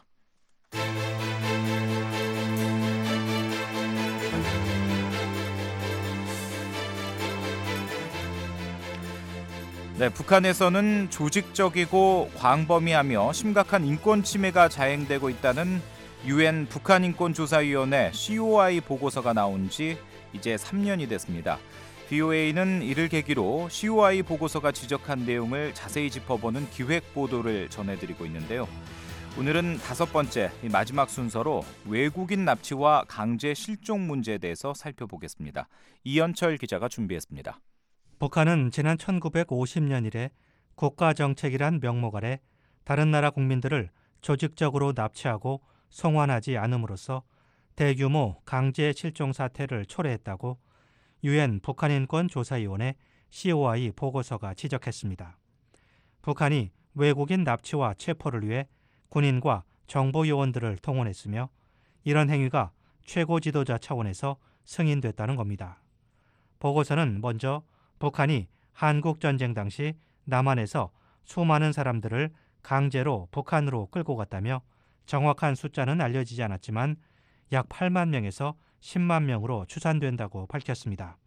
네, 북한에서는 조직적이고 광범위하며 심각한 인권 침해가 자행되고 있다는 UN 북한인권조사위원회 COI 보고서가 나온 지 이제 3년이 됐습니다. VOA는 이를 계기로 COI 보고서가 지적한 내용을 자세히 짚어보는 기획 보도를 전해드리고 있는데요. 오늘은 5번째, 마지막 순서로 외국인 납치와 강제 실종 문제에 대해서 살펴보겠습니다. 이현철 기자가 준비했습니다. 북한은 지난 1950년 이래 국가정책이란 명목 아래 다른 나라 국민들을 조직적으로 납치하고 송환하지 않음으로써 대규모 강제 실종 사태를 초래했다고 UN 북한인권조사위원회 COI 보고서가 지적했습니다. 북한이 외국인 납치와 체포를 위해 군인과 정보요원들을 동원했으며 이런 행위가 최고 지도자 차원에서 승인됐다는 겁니다. 보고서는 먼저 북한이 한국전쟁 당시 남한에서 수많은 사람들을 강제로 북한으로 끌고 갔다며 정확한 숫자는 알려지지 않았지만 약 8만 명에서 10만 명으로 추산된다고 밝혔습니다.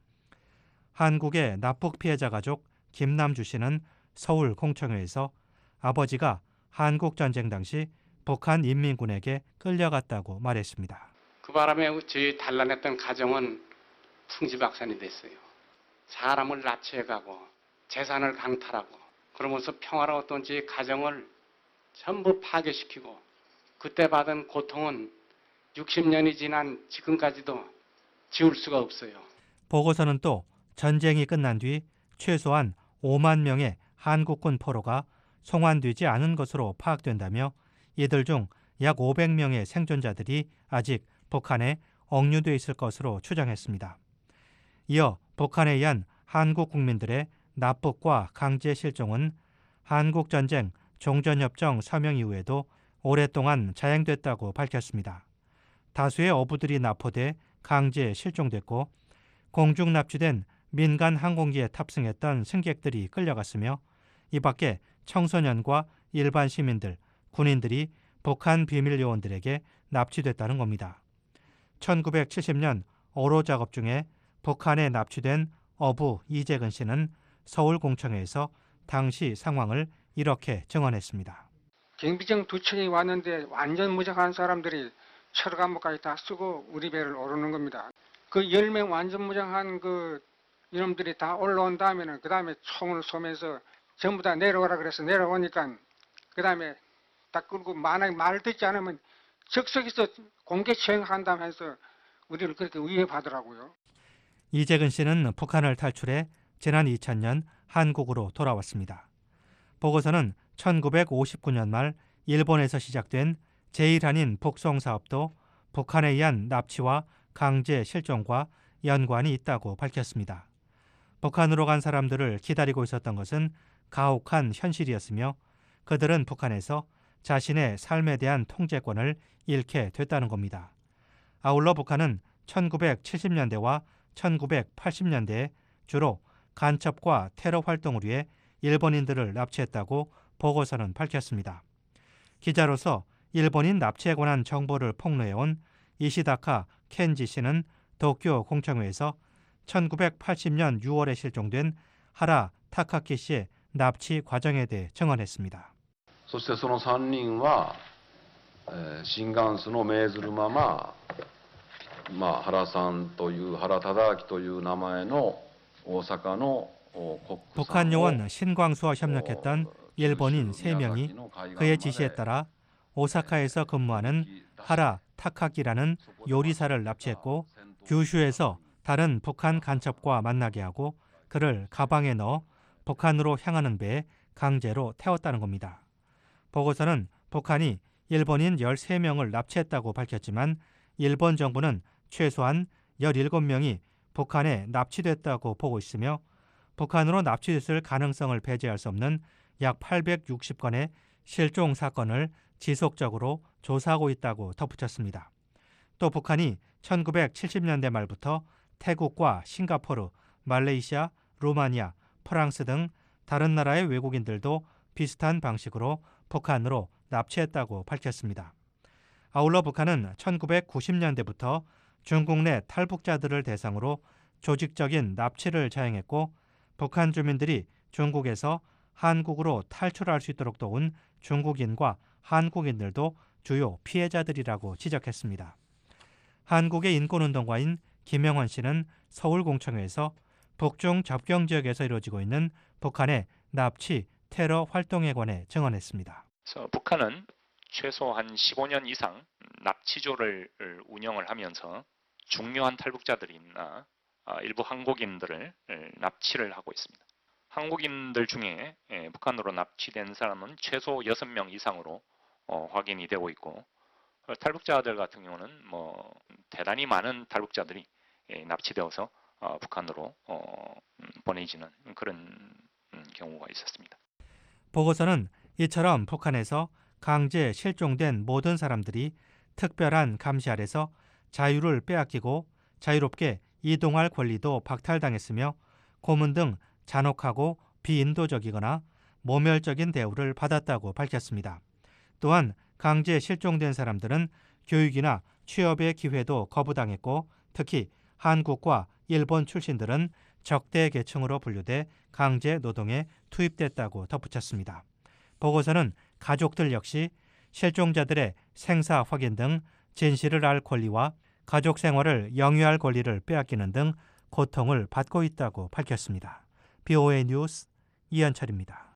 한국의 납북 피해자 가족 김남주 씨는 서울 공청회에서 아버지가 한국전쟁 당시 북한 인민군에게 끌려갔다고 말했습니다. 그 바람에 저희 단란했던 가정은 풍지박산이 됐어요. 사람을 납치해가고 재산을 강탈하고 그러면서 평화로웠던 저희 가정을 전부 파괴시키고 그때 받은 고통은 60년이 지난 지금까지도 지울 수가 없어요. 보고서는 또 전쟁이 끝난 뒤 최소한 5만 명의 한국군 포로가 송환되지 않은 것으로 파악된다며 이들 중 약 500명의 생존자들이 아직 북한에 억류돼 있을 것으로 추정했습니다. 이어 북한에 의한 한국 국민들의 납북과 강제 실종은 한국전쟁 종전협정 서명 이후에도 오랫동안 자행됐다고 밝혔습니다. 다수의 어부들이 납포돼 강제 실종됐고 공중 납치된 민간 항공기에 탑승했던 승객들이 끌려갔으며 이 밖에 청소년과 일반 시민들, 군인들이 북한 비밀 요원들에게 납치됐다는 겁니다. 1970년 어로 작업 중에 북한에 납치된 어부 이재근 씨는 서울공청회에서 당시 상황을 이렇게 증언했습니다. 경비정 2척이 왔는데 완전 무장한 사람들이 철 감옥까지 다 쓰고 우리 배를 오르는 겁니다. 그 10명 완전 무장한 그 이놈들이 다 올라온 다음에는 그 다음에 총을 쏘면서 전부 다 내려오라 그래서 내려오니까 그 다음에 딱 끌고 만약에 말을 듣지 않으면 즉석에서 공개 처형한다면서 우리를 그렇게 위협하더라고요. 이재근 씨는 북한을 탈출해 지난 2000년 한국으로 돌아왔습니다. 보고서는 1959년 말 일본에서 시작된 제1한인 북송 사업도 북한에 의한 납치와 강제 실종과 연관이 있다고 밝혔습니다. 북한으로 간 사람들을 기다리고 있었던 것은 가혹한 현실이었으며 그들은 북한에서 자신의 삶에 대한 통제권을 잃게 됐다는 겁니다. 아울러 북한은 1970년대와 1980년대에 주로 간첩과 테러 활동을 위해 일본인들을 납치했다고 보고서는 밝혔습니다. 기자로서 일본인 납치에 관한 정보를 폭로해온 이시다카 켄지 씨는 도쿄 공청회에서 1980년 6월에 실종된 하라 타카키 씨의 납치 과정에 대해 증언했습니다. そしてその3人は新元数の命ずるまま原さんという原忠明という名前の大阪の 북한 요원 신광수와 협력했던 일본인 3명이 그의 지시에 따라 오사카에서 근무하는 하라 타카키라는 요리사를 납치했고 규슈에서 다른 북한 간첩과 만나게 하고 그를 가방에 넣어 북한으로 향하는 배에 강제로 태웠다는 겁니다. 보고서는 북한이 일본인 13명을 납치했다고 밝혔지만 일본 정부는 최소한 17명이 북한에 납치됐다고 보고 있으며 북한으로 납치됐을 가능성을 배제할 수 없는 약 860건의 실종 사건을 지속적으로 조사하고 있다고 덧붙였습니다. 또 북한이 1970년대 말부터 태국과 싱가포르, 말레이시아, 루마니아, 프랑스 등 다른 나라의 외국인들도 비슷한 방식으로 북한으로 납치했다고 밝혔습니다. 아울러 북한은 1990년대부터 중국 내 탈북자들을 대상으로 조직적인 납치를 자행했고 북한 주민들이 중국에서 한국으로 탈출할 수 있도록 도운 중국인과 한국인들도 주요 피해자들이라고 지적했습니다. 한국의 인권운동가인 김영헌 씨는 서울공청회에서 북중 접경 지역에서 이루어지고 있는 북한의 납치, 테러 활동에 관해 증언했습니다. 북한은 최소 한 15년 이상 납치조를 운영을 하면서 중요한 탈북자들이나 일부 한국인들을 납치를 하고 있습니다. 한국인들 중에 북한으로 납치된 사람은 최소 6명 이상으로 확인이 되고 있고 탈북자들 같은 경우는 대단히 많은 탈북자들이 납치되어서 북한으로 보내지는 그런 경우가 있었습니다. 보고서는 이처럼 북한에서 강제 실종된 모든 사람들이 특별한 감시 아래서 자유를 빼앗기고 자유롭게 이동할 권리도 박탈당했으며 고문 등 잔혹하고 비인도적이거나 모멸적인 대우를 받았다고 밝혔습니다. 또한 강제 실종된 사람들은 교육이나 취업의 기회도 거부당했고 특히 한국과 일본 출신들은 적대 계층으로 분류돼 강제 노동에 투입됐다고 덧붙였습니다. 보고서는 가족들 역시 실종자들의 생사 확인 등 진실을 알 권리와 가족 생활을 영위할 권리를 빼앗기는 등 고통을 받고 있다고 밝혔습니다. BOA 뉴스 이현철입니다.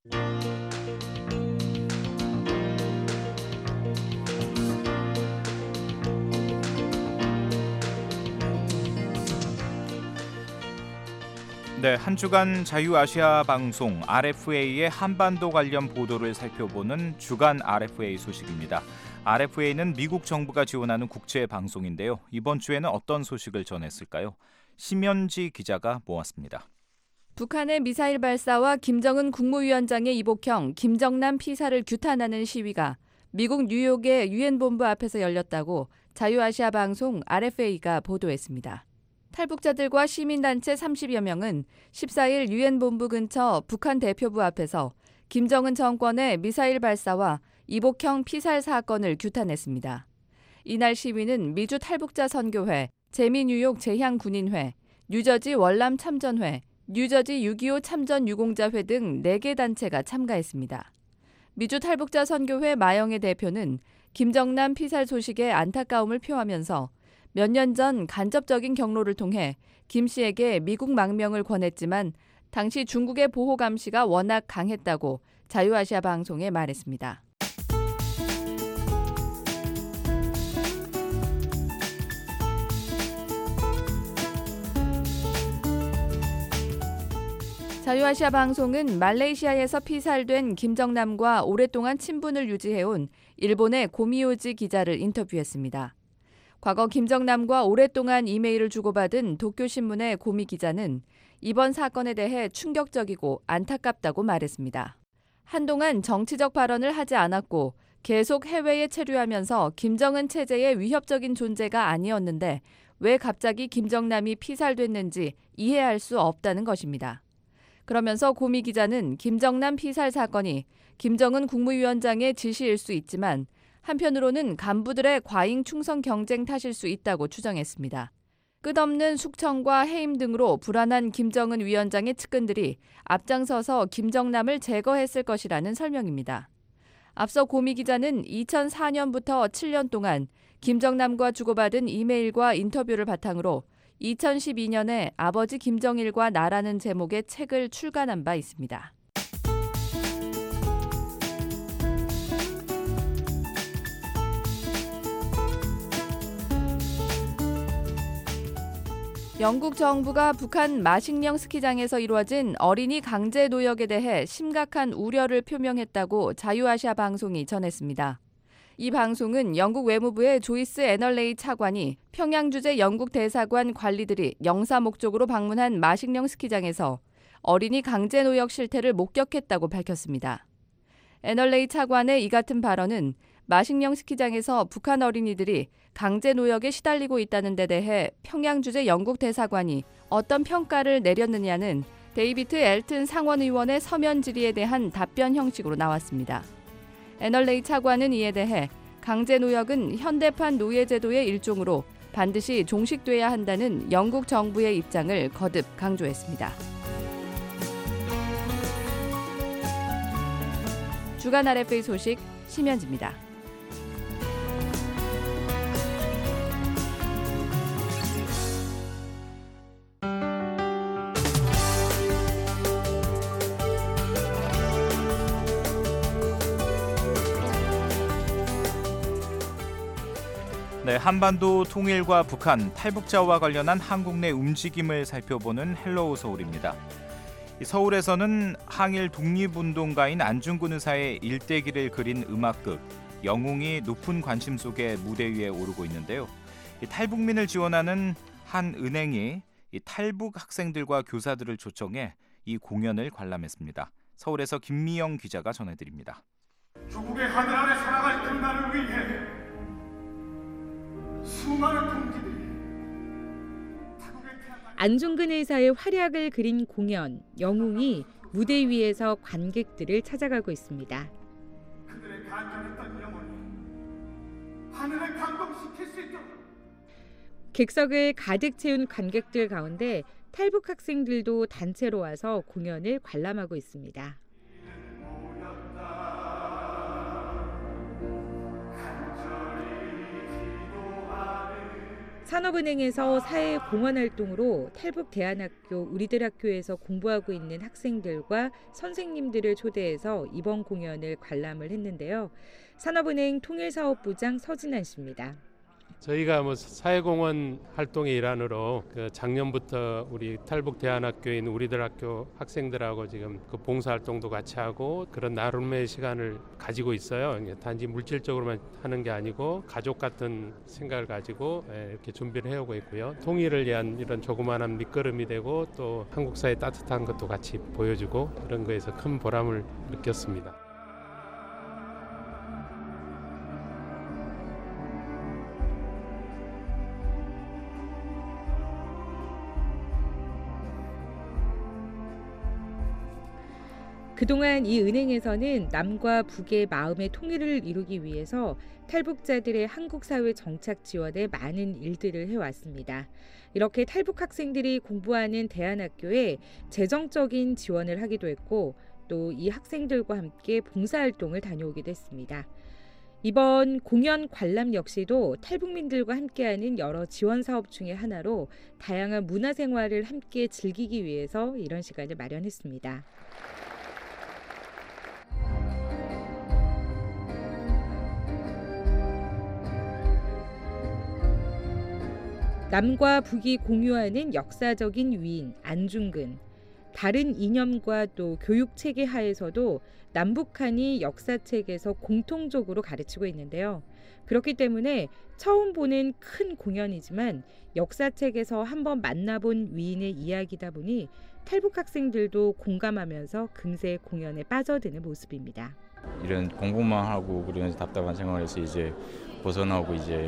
네, 한 주간 자유아시아 방송 RFA의 한반도 관련 보도를 살펴보는 주간 RFA 소식입니다. RFA는 미국 정부가 지원하는 국제 방송인데요. 이번 주에는 어떤 소식을 전했을까요? 심연지 기자가 모았습니다. 북한의 미사일 발사와 김정은 국무위원장의 이복형 김정남 피살을 규탄하는 시위가 미국 뉴욕의 유엔 본부 앞에서 열렸다고 자유아시아 방송 RFA가 보도했습니다. 탈북자들과 시민단체 30여 명은 14일 유엔 본부 근처 북한 대표부 앞에서 김정은 정권의 미사일 발사와 이복형 피살 사건을 규탄했습니다. 이날 시위는 미주 탈북자 선교회, 재미 뉴욕 재향군인회, 뉴저지 월남 참전회, 뉴저지 6.25 참전 유공자회 등 4개 단체가 참가했습니다. 미주 탈북자 선교회 마영애 대표는 김정남 피살 소식에 안타까움을 표하면서 몇 년 전 간접적인 경로를 통해 김 씨에게 미국 망명을 권했지만 당시 중국의 보호 감시가 워낙 강했다고 자유아시아 방송에 말했습니다. 자유아시아 방송은 말레이시아에서 피살된 김정남과 오랫동안 친분을 유지해온 일본의 고미요지 기자를 인터뷰했습니다. 과거 김정남과 오랫동안 이메일을 주고받은 도쿄신문의 고미 기자는 이번 사건에 대해 충격적이고 안타깝다고 말했습니다. 한동안 정치적 발언을 하지 않았고 계속 해외에 체류하면서 김정은 체제의 위협적인 존재가 아니었는데 왜 갑자기 김정남이 피살됐는지 이해할 수 없다는 것입니다. 그러면서 고미 기자는 김정남 피살 사건이 김정은 국무위원장의 지시일 수 있지만 한편으로는 간부들의 과잉 충성 경쟁 탓일 수 있다고 추정했습니다. 끝없는 숙청과 해임 등으로 불안한 김정은 위원장의 측근들이 앞장서서 김정남을 제거했을 것이라는 설명입니다. 앞서 고미 기자는 2004년부터 7년 동안 김정남과 주고받은 이메일과 인터뷰를 바탕으로 2012년에 아버지 김정일과 나라는 제목의 책을 출간한 바 있습니다. 영국 정부가 북한 마식령 스키장에서 이루어진 어린이 강제 노역에 대해 심각한 우려를 표명했다고 자유아시아 방송이 전했습니다. 이 방송은 영국 외무부의 조이스 애널레이 차관이 평양 주재 영국 대사관 관리들이 영사 목적으로 방문한 마식령 스키장에서 어린이 강제 노역 실태를 목격했다고 밝혔습니다. 애널레이 차관의 이 같은 발언은 마식령 스키장에서 북한 어린이들이 강제 노역에 시달리고 있다는 데 대해 평양 주재 영국 대사관이 어떤 평가를 내렸느냐는 데이비드 엘튼 상원의원의 서면 질의에 대한 답변 형식으로 나왔습니다. 애널레이 차관은 이에 대해 강제 노역은 현대판 노예제도의 일종으로 반드시 종식돼야 한다는 영국 정부의 입장을 거듭 강조했습니다. 주간 RFA 소식 심현지입니다. 네, 한반도 통일과 북한, 탈북자와 관련한 한국 내 움직임을 살펴보는 헬로우 서울입니다. 서울에서는 항일 독립운동가인 안중근 의사의 일대기를 그린 음악극 영웅이 높은 관심 속에 무대 위에 오르고 있는데요. 탈북민을 지원하는 한 은행이 탈북 학생들과 교사들을 초청해 이 공연을 관람했습니다. 서울에서 김미영 기자가 전해드립니다. 조국의 하늘 아래 살아갈 그날을 위해 수많은 동지들이 안중근 의사의 활약을 그린 공연 영웅이 무대 위에서 관객들을 찾아가고 있습니다. 그들의 간절했던 영혼이 하늘을 감동시킬 수 있도록 객석을 가득 채운 관객들 가운데 탈북 학생들도 단체로 와서 공연을 관람하고 있습니다. 산업은행에서 사회 공헌 활동으로 탈북 대안학교 우리들 학교에서 공부하고 있는 학생들과 선생님들을 초대해서 이번 공연을 관람을 했는데요. 산업은행 통일사업부장 서진환 씨입니다. 저희가 사회공헌 활동의 일환으로 작년부터 우리 탈북 대안학교인 우리들 학교 학생들하고 지금 봉사활동도 같이 하고 그런 나름의 시간을 가지고 있어요. 단지 물질적으로만 하는 게 아니고 가족 같은 생각을 가지고 이렇게 준비를 해오고 있고요. 통일을 위한 이런 조그마한 밑거름이 되고 또 한국 사회 따뜻한 것도 같이 보여주고 그런 거에서 큰 보람을 느꼈습니다. 그동안 이 은행에서는 남과 북의 마음의 통일을 이루기 위해서 탈북자들의 한국 사회 정착 지원에 많은 일들을 해왔습니다. 이렇게 탈북 학생들이 공부하는 대안학교에 재정적인 지원을 하기도 했고 또 이 학생들과 함께 봉사활동을 다녀오기도 했습니다. 이번 공연 관람 역시도 탈북민들과 함께하는 여러 지원 사업 중의 하나로 다양한 문화생활을 함께 즐기기 위해서 이런 시간을 마련했습니다. 남과 북이 공유하는 역사적인 위인 안중근. 다른 이념과 또 교육 체계 하에서도 남북한이 역사책에서 공통적으로 가르치고 있는데요. 그렇기 때문에 처음 보는 큰 공연이지만 역사책에서 한번 만나본 위인의 이야기다 보니 탈북 학생들도 공감하면서 금세 공연에 빠져드는 모습입니다. 이런 공부만 하고 그러면서 답답한 생활에서 이제 벗어나고 이제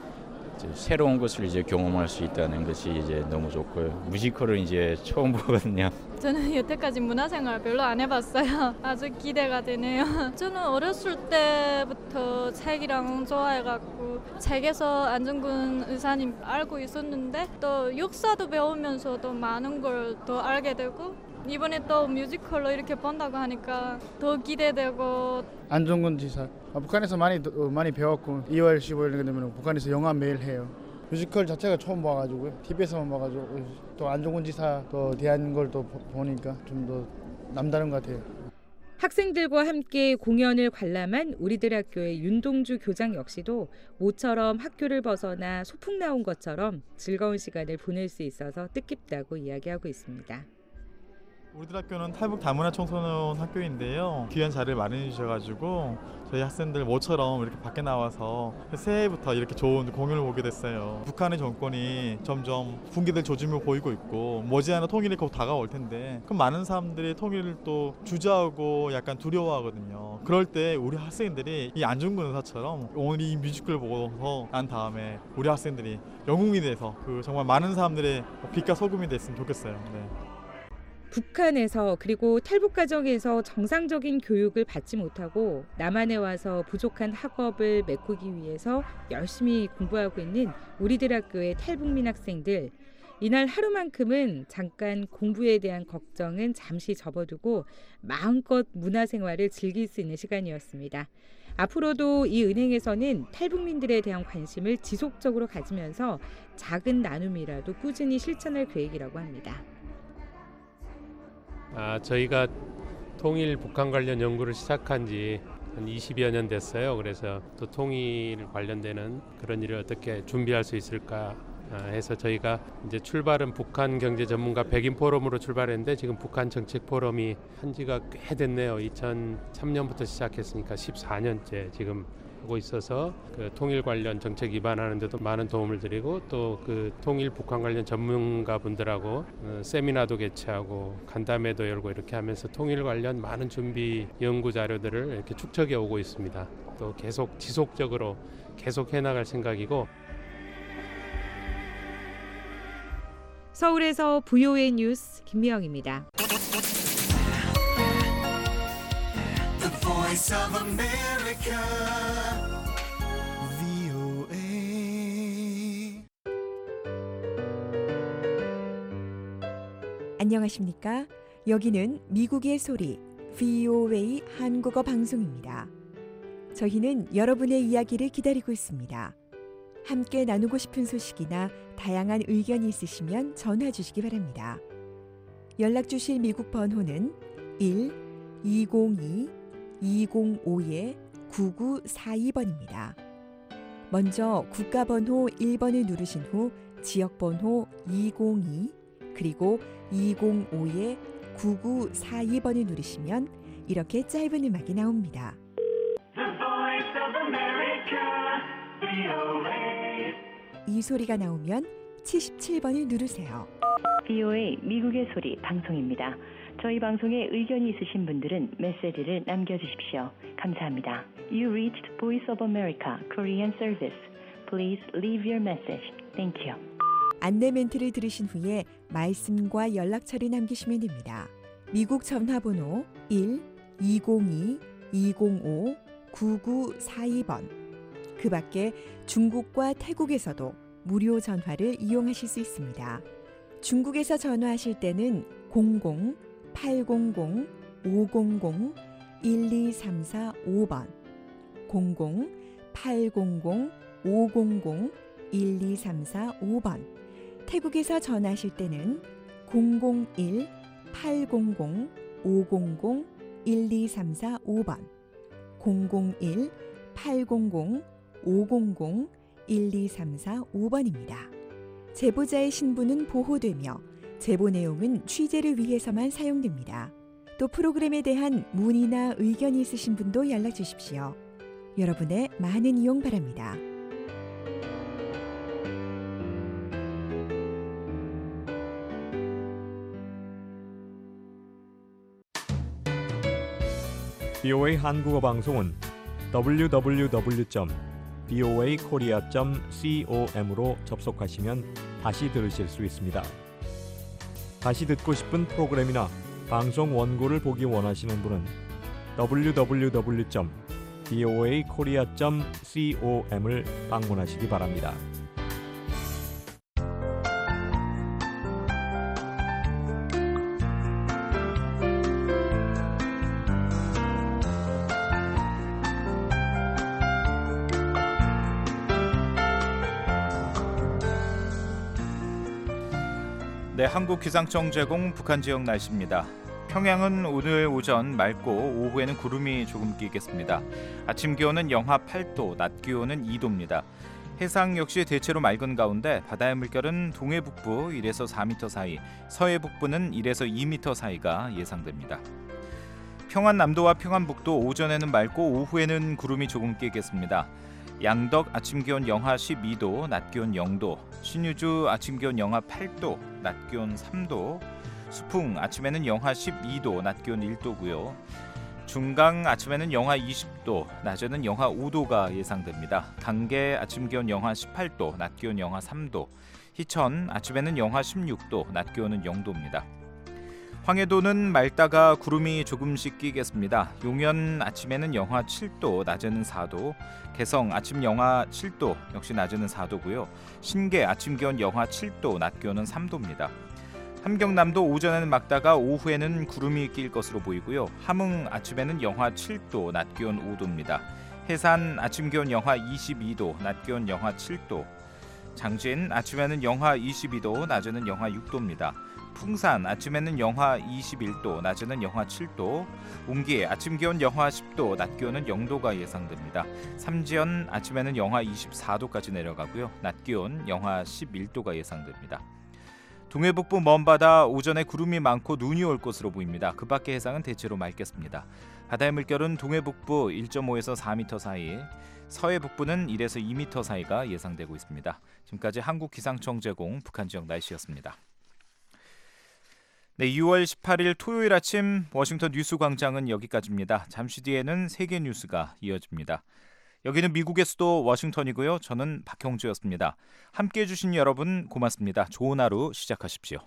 새로운 것을 이제 경험할 수 있다는 것이 이제 너무 좋고요. 뮤지컬은 이제 처음 보거든요. 저는 여태까지 문화생활 별로 안 해봤어요. 아주 기대가 되네요. 저는 어렸을 때부터 책이랑 좋아해갖고 책에서 안중근 의사님 알고 있었는데 또 역사도 배우면서 또 많은 걸 더 알게 되고 이번에 또 뮤지컬로 이렇게 본다고 하니까 더 기대되고. 안중근 지사 북한에서 많이 배웠고 2월 15일 되면 북한에서 영화 매일 해요. 뮤지컬 자체가 처음 봐가지고요. TV에서만 봐가지고 또 안중근 지사 또 대한 걸 또 보니까 좀 더 남다른 것 같아요. 학생들과 함께 공연을 관람한 우리들 학교의 윤동주 교장 역시도 모처럼 학교를 벗어나 소풍 나온 것처럼 즐거운 시간을 보낼 수 있어서 뜻깊다고 이야기하고 있습니다. 우리들 학교는 탈북 다문화 청소년 학교인데요. 귀한 자리를 마련해 주셔가지고 저희 학생들 모처럼 이렇게 밖에 나와서 새해부터 이렇게 좋은 공연을 보게 됐어요. 북한의 정권이 점점 붕괴될 조짐을 보이고 있고 머지않아 통일이 곧 다가올 텐데 그럼 많은 사람들이 통일을 또 주저하고 약간 두려워하거든요. 그럴 때 우리 학생들이 이 안중근 의사처럼 오늘 이 뮤지컬을 보고서 난 다음에 우리 학생들이 영웅이 돼서 정말 많은 사람들의 빛과 소금이 됐으면 좋겠어요. 네. 북한에서 그리고 탈북 가정에서 정상적인 교육을 받지 못하고 남한에 와서 부족한 학업을 메꾸기 위해서 열심히 공부하고 있는 우리들 학교의 탈북민 학생들. 이날 하루만큼은 잠깐 공부에 대한 걱정은 잠시 접어두고 마음껏 문화생활을 즐길 수 있는 시간이었습니다. 앞으로도 이 은행에서는 탈북민들에 대한 관심을 지속적으로 가지면서 작은 나눔이라도 꾸준히 실천할 계획이라고 합니다. 저희가 통일 북한 관련 연구를 시작한 지 한 20여 년 됐어요. 그래서 또 통일 관련되는 그런 일을 어떻게 준비할 수 있을까 해서 저희가 이제 출발은 북한 경제 전문가 백인 포럼으로 출발했는데 지금 북한 정책 포럼이 한 지가 꽤 됐네요. 2003년부터 시작했으니까 14년째 지금 하고 있어서 그 통일 관련 정책 입안하는 데도 많은 도움을 드리고 또 그 통일 북한 관련 전문가분들하고 세미나도 개최하고 간담회도 열고 이렇게 하면서 통일 관련 많은 준비 연구 자료들을 이렇게 축적해 오고 있습니다. 또 계속 지속적으로 계속 해나갈 생각이고. 서울에서 VOA 뉴스 김미영입니다. The Voice of America, VOA. 안녕하십니까? 여기는 미국의 소리 VOA 한국어 방송입니다. 저희는 여러분의 이야기를 기다리고 있습니다. 함께 나누고 싶은 소식이나 다양한 의견이 있으시면 전화 주시기 바랍니다. 연락 주실 미국 번호는 1-202-205-9942번입니다. 먼저 국가번호 1번을 누르신 후 지역번호 202 그리고 205-9942번을 누르시면 이렇게 짧은 음악이 나옵니다. 이 소리가 나오면 77번을 누르세요. VOA 미국의 소리 방송입니다. 저희 방송에 의견이 있으신 분들은 메시지를 남겨주십시오. 감사합니다. You reached Voice of America Korean Service. Please leave your message. Thank you. 안내 멘트를 들으신 후에 말씀과 연락처를 남기시면 됩니다. 미국 전화번호 1-202-205-9942번. 그 밖에 중국과 태국에서도 무료 전화를 이용하실 수 있습니다. 중국에서 전화하실 때는 00-800-500-1234-5번 00-800-500-1234-5번 태국에서 전화하실 때는 001-800-500-1234-5번 001-800-500-1234-5번입니다. 제보자의 신분은 보호되며 제보 내용은 취재를 위해서만 사용됩니다. 또 프로그램에 대한 문의나 의견이 있으신 분도 연락 주십시오. 여러분의 많은 이용 바랍니다. BOA 한국어 방송은 www.boakorea.com으로 접속하시면 다시 들으실 수 있습니다. 다시 듣고 싶은 프로그램이나 방송 원고를 보기 원하시는 분은 www.boakorea.com을 방문하시기 바랍니다. 네, 한국기상청 제공 북한 지역 날씨입니다. 평양은 오늘 오전 맑고 오후에는 구름이 조금 끼겠습니다. 아침 기온은 영하 8도, 낮 기온은 2도입니다. 해상 역시 대체로 맑은 가운데 바다의 물결은 동해 북부 1에서 4m 사이, 서해 북부는 1에서 2m 사이가 예상됩니다. 평안 남도와 평안 북도 오전에는 맑고 오후에는 구름이 조금 끼겠습니다. 양덕 아침 기온 영하 12도, 낮 기온 0도, 신유주 아침 기온 영하 8도, 낮 기온 3도, 수풍 아침에는 영하 12도, 낮 기온 1도고요. 중강 아침에는 영하 20도, 낮에는 영하 5도가 예상됩니다. 강계 아침 기온 영하 18도, 낮 기온 영하 3도, 희천 아침에는 영하 16도, 낮 기온은 0도입니다. 황해도는 맑다가 구름이 조금씩 끼겠습니다. 용현 아침에는 영하 7도, 낮에는 4도, 개성 아침 영하 7도, 역시 낮에는 4도고요. 신계 아침 기온 영하 7도, 낮 기온은 3도입니다. 함경남도 오전에는 맑다가 오후에는 구름이 낄 것으로 보이고요. 함흥 아침에는 영하 7도, 낮 기온 5도입니다. 해산 아침 기온 영하 22도, 낮 기온 영하 7도, 장진 아침에는 영하 22도, 낮에는 영하 6도입니다. 풍산 아침에는 영하 21도, 낮에는 영하 7도, 웅기 아침 기온 영하 10도, 낮 기온은 0도가 예상됩니다. 삼지연 아침에는 영하 24도까지 내려가고요. 낮 기온 영하 11도가 예상됩니다. 동해 북부 먼바다 오전에 구름이 많고 눈이 올 것으로 보입니다. 그 밖의 해상은 대체로 맑겠습니다. 바다의 물결은 동해 북부 1.5에서 4m 사이, 서해 북부는 1에서 2m 사이가 예상되고 있습니다. 지금까지 한국기상청 제공 북한 지역 날씨였습니다. 네, 2월 18일 토요일 아침 워싱턴 뉴스 광장은 여기까지입니다. 잠시 뒤에는 세계 뉴스가 이어집니다. 여기는 미국의 수도 워싱턴이고요. 저는 박형주였습니다. 함께해 주신 여러분 고맙습니다. 좋은 하루 시작하십시오.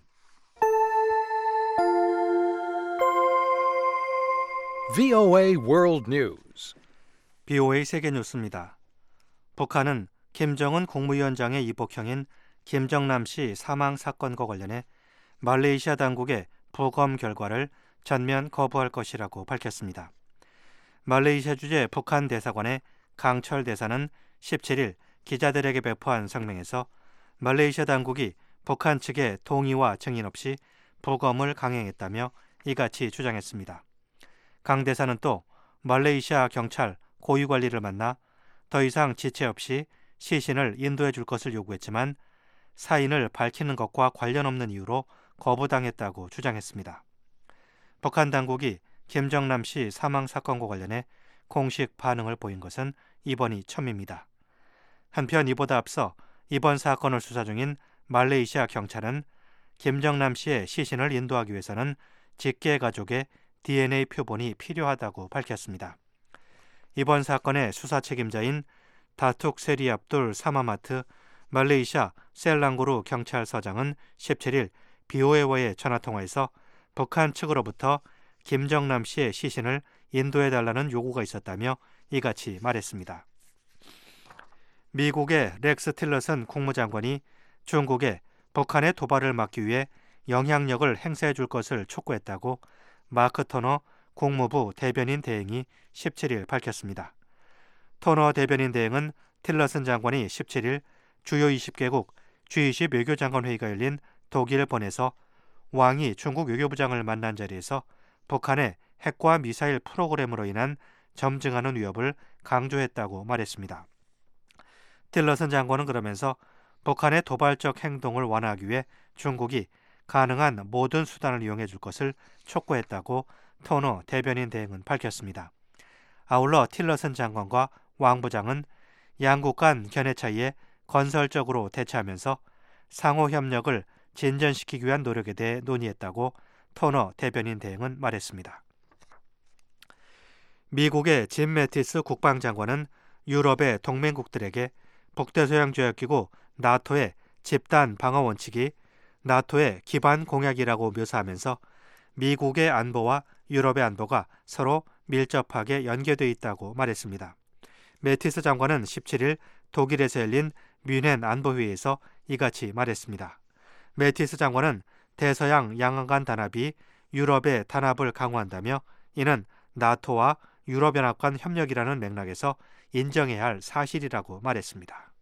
VOA World News. BOA 세계 뉴스입니다. 북한은 김정은 국무위원장의 이복형인 김정남 씨 사망 사건과 관련해 말레이시아 당국의 부검 결과를 전면 거부할 것이라고 밝혔습니다. 말레이시아 주재 북한 대사관의 강철 대사는 17일 기자들에게 배포한 성명에서 말레이시아 당국이 북한 측의 동의와 증인 없이 부검을 강행했다며 이같이 주장했습니다. 강 대사는 또 말레이시아 경찰 고위관리를 만나 더 이상 지체 없이 시신을 인도해 줄 것을 요구했지만 사인을 밝히는 것과 관련 없는 이유로 거부당했다고 주장했습니다. 북한 당국이 김정남 씨 사망 사건과 관련해 공식 반응을 보인 것은 이번이 처음입니다. 한편 이보다 앞서 이번 사건을 수사 중인 말레이시아 경찰은 김정남 씨의 시신을 인도하기 위해서는 직계 가족의 DNA 표본이 필요하다고 밝혔습니다. 이번 사건의 수사 책임자인 다툭 세리 압둘 사마마트 말레이시아 셀랑구루 경찰서장은 17일 BOA와의 전화통화에서 북한 측으로부터 김정남 씨의 시신을 인도해달라는 요구가 있었다며 이같이 말했습니다. 미국의 렉스 틸러슨 국무장관이 중국에 북한의 도발을 막기 위해 영향력을 행사해 줄 것을 촉구했다고 마크 터너 국무부 대변인 대행이 17일 밝혔습니다. 터너 대변인 대행은 틸러슨 장관이 17일 주요 20개국 G20 외교장관 회의가 열린 독일 본에서 왕이 중국 외교부장을 만난 자리에서 북한의 핵과 미사일 프로그램으로 인한 점증하는 위협을 강조했다고 말했습니다. 틸러슨 장관은 그러면서 북한의 도발적 행동을 완화하기 위해 중국이 가능한 모든 수단을 이용해 줄 것을 촉구했다고 토너 대변인 대행은 밝혔습니다. 아울러 틸러슨 장관과 왕 부장은 양국 간 견해 차이에 건설적으로 대처하면서 상호 협력을 진전시키기 위한 노력에 대해 논의했다고 토너 대변인 대행은 말했습니다. 미국의 짐 매티스 국방장관은 유럽의 동맹국들에게 북대서양조약기구 나토의 집단 방어 원칙이 나토의 기반 공약이라고 묘사하면서 미국의 안보와 유럽의 안보가 서로 밀접하게 연계되어 있다고 말했습니다. 매티스 장관은 17일 독일에서 열린 뮌헨 안보회의에서 이같이 말했습니다. 매티스 장관은 대서양 양안 단합이 유럽의 단합을 강화한다며 이는 나토와 유럽연합 간 협력이라는 맥락에서 인정해야 할 사실이라고 말했습니다.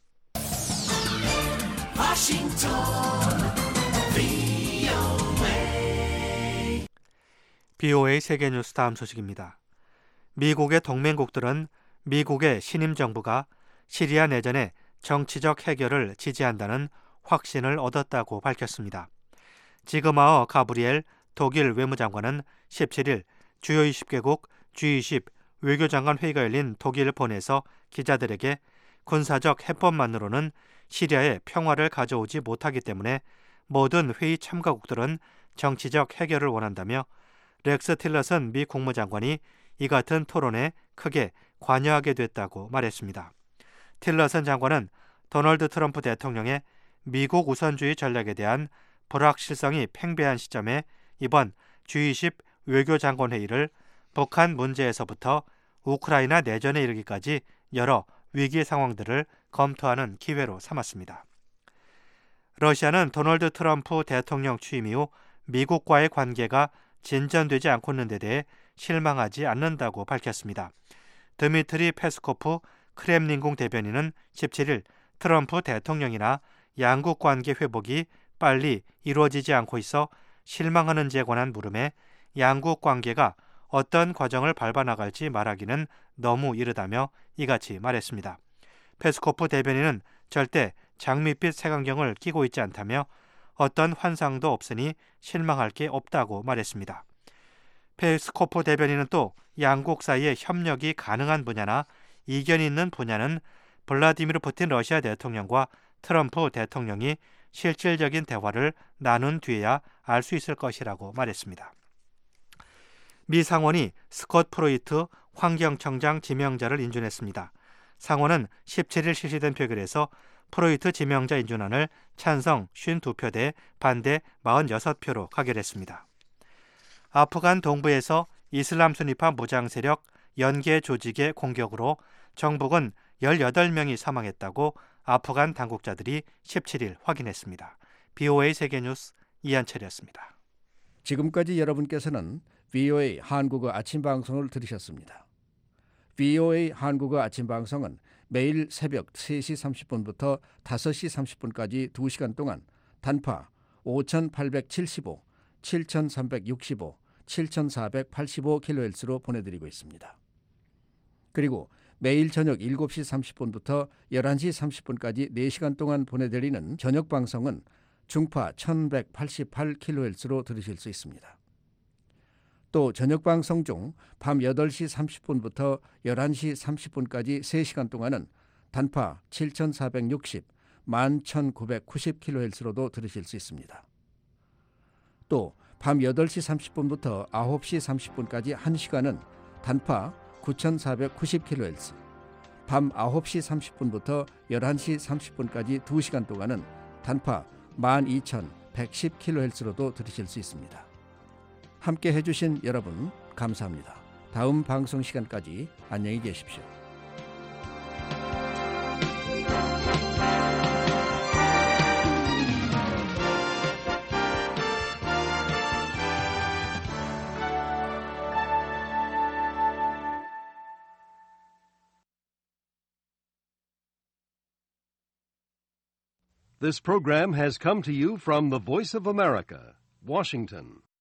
BOA 세계뉴스 다음 소식입니다. 미국의 동맹국들은 미국의 신임 정부가 시리아 내전의 정치적 해결을 지지한다는 확신을 얻었다고 밝혔습니다. 지그마어 가브리엘 독일 외무장관은 17일 주요 20개국 G20 외교장관 회의가 열린 독일 본에서 기자들에게 군사적 해법만으로는 시리아의 평화를 가져오지 못하기 때문에 모든 회의 참가국들은 정치적 해결을 원한다며 렉스 틸러슨 미 국무장관이 이 같은 토론에 크게 관여하게 됐다고 말했습니다. 틸러슨 장관은 도널드 트럼프 대통령의 미국 우선주의 전략에 대한 불확실성이 팽배한 시점에 이번 G20 외교장관 회의를 북한 문제에서부터 우크라이나 내전에 이르기까지 여러 위기 상황들을 검토하는 기회로 삼았습니다. 러시아는 도널드 트럼프 대통령 취임 이후 미국과의 관계가 진전되지 않고 있는 데 대해 실망하지 않는다고 밝혔습니다. 드미트리 페스코프 크렘린궁 대변인은 17일 트럼프 대통령이나 양국 관계 회복이 빨리 이루어지지 않고 있어 실망하는지에 관한 물음에 양국 관계가 어떤 과정을 밟아나갈지 말하기는 너무 이르다며 이같이 말했습니다. 페스코프 대변인은 절대 장밋빛 색안경을 끼고 있지 않다며 어떤 환상도 없으니 실망할 게 없다고 말했습니다. 페스코프 대변인은 또 양국 사이에 협력이 가능한 분야나 이견이 있는 분야는 블라디미르 푸틴 러시아 대통령과 트럼프 대통령이 실질적인 대화를 나눈 뒤에야 알 수 있을 것이라고 말했습니다. 미 상원이 스콧 프로이트 환경청장 지명자를 인준했습니다. 상원은 17일 실시된 표결에서 프로이트 지명자 인준안을 찬성 52표 대 반대 46표로 가결했습니다. 아프간 동부에서 이슬람 순위파 무장 세력 연계 조직의 공격으로 정부군 18명이 사망했다고 아프간 당국자들이 17일 확인했습니다. BOA 세계뉴스 이한철이었습니다. 지금까지 여러분께서는 VOA 한국어 아침 방송을 들으셨습니다. VOA 한국어 아침 방송은 매일 새벽 3시 30분부터 5시 30분까지 2시간 동안 단파 5875, 7365, 7485kHz로 보내드리고 있습니다. 그리고 매일 저녁 7시 30분부터 11시 30분까지 4시간 동안 보내드리는 저녁 방송은 중파 1188kHz로 들으실 수 있습니다. 또 저녁 방송 중 밤 8시 30분부터 11시 30분까지 3시간 동안은 단파 7460, 11990kHz로도 들으실 수 있습니다. 또 밤 8시 30분부터 9시 30분까지 1시간은 단파 9490kHz, 밤 9시 30분부터 11시 30분까지 2시간 동안은 단파 12110kHz로도 들으실 수 있습니다. 함께 해주신 여러분 감사합니다. 다음 방송 시간까지 안녕히 계십시오. This program has come to you from the Voice of America, Washington.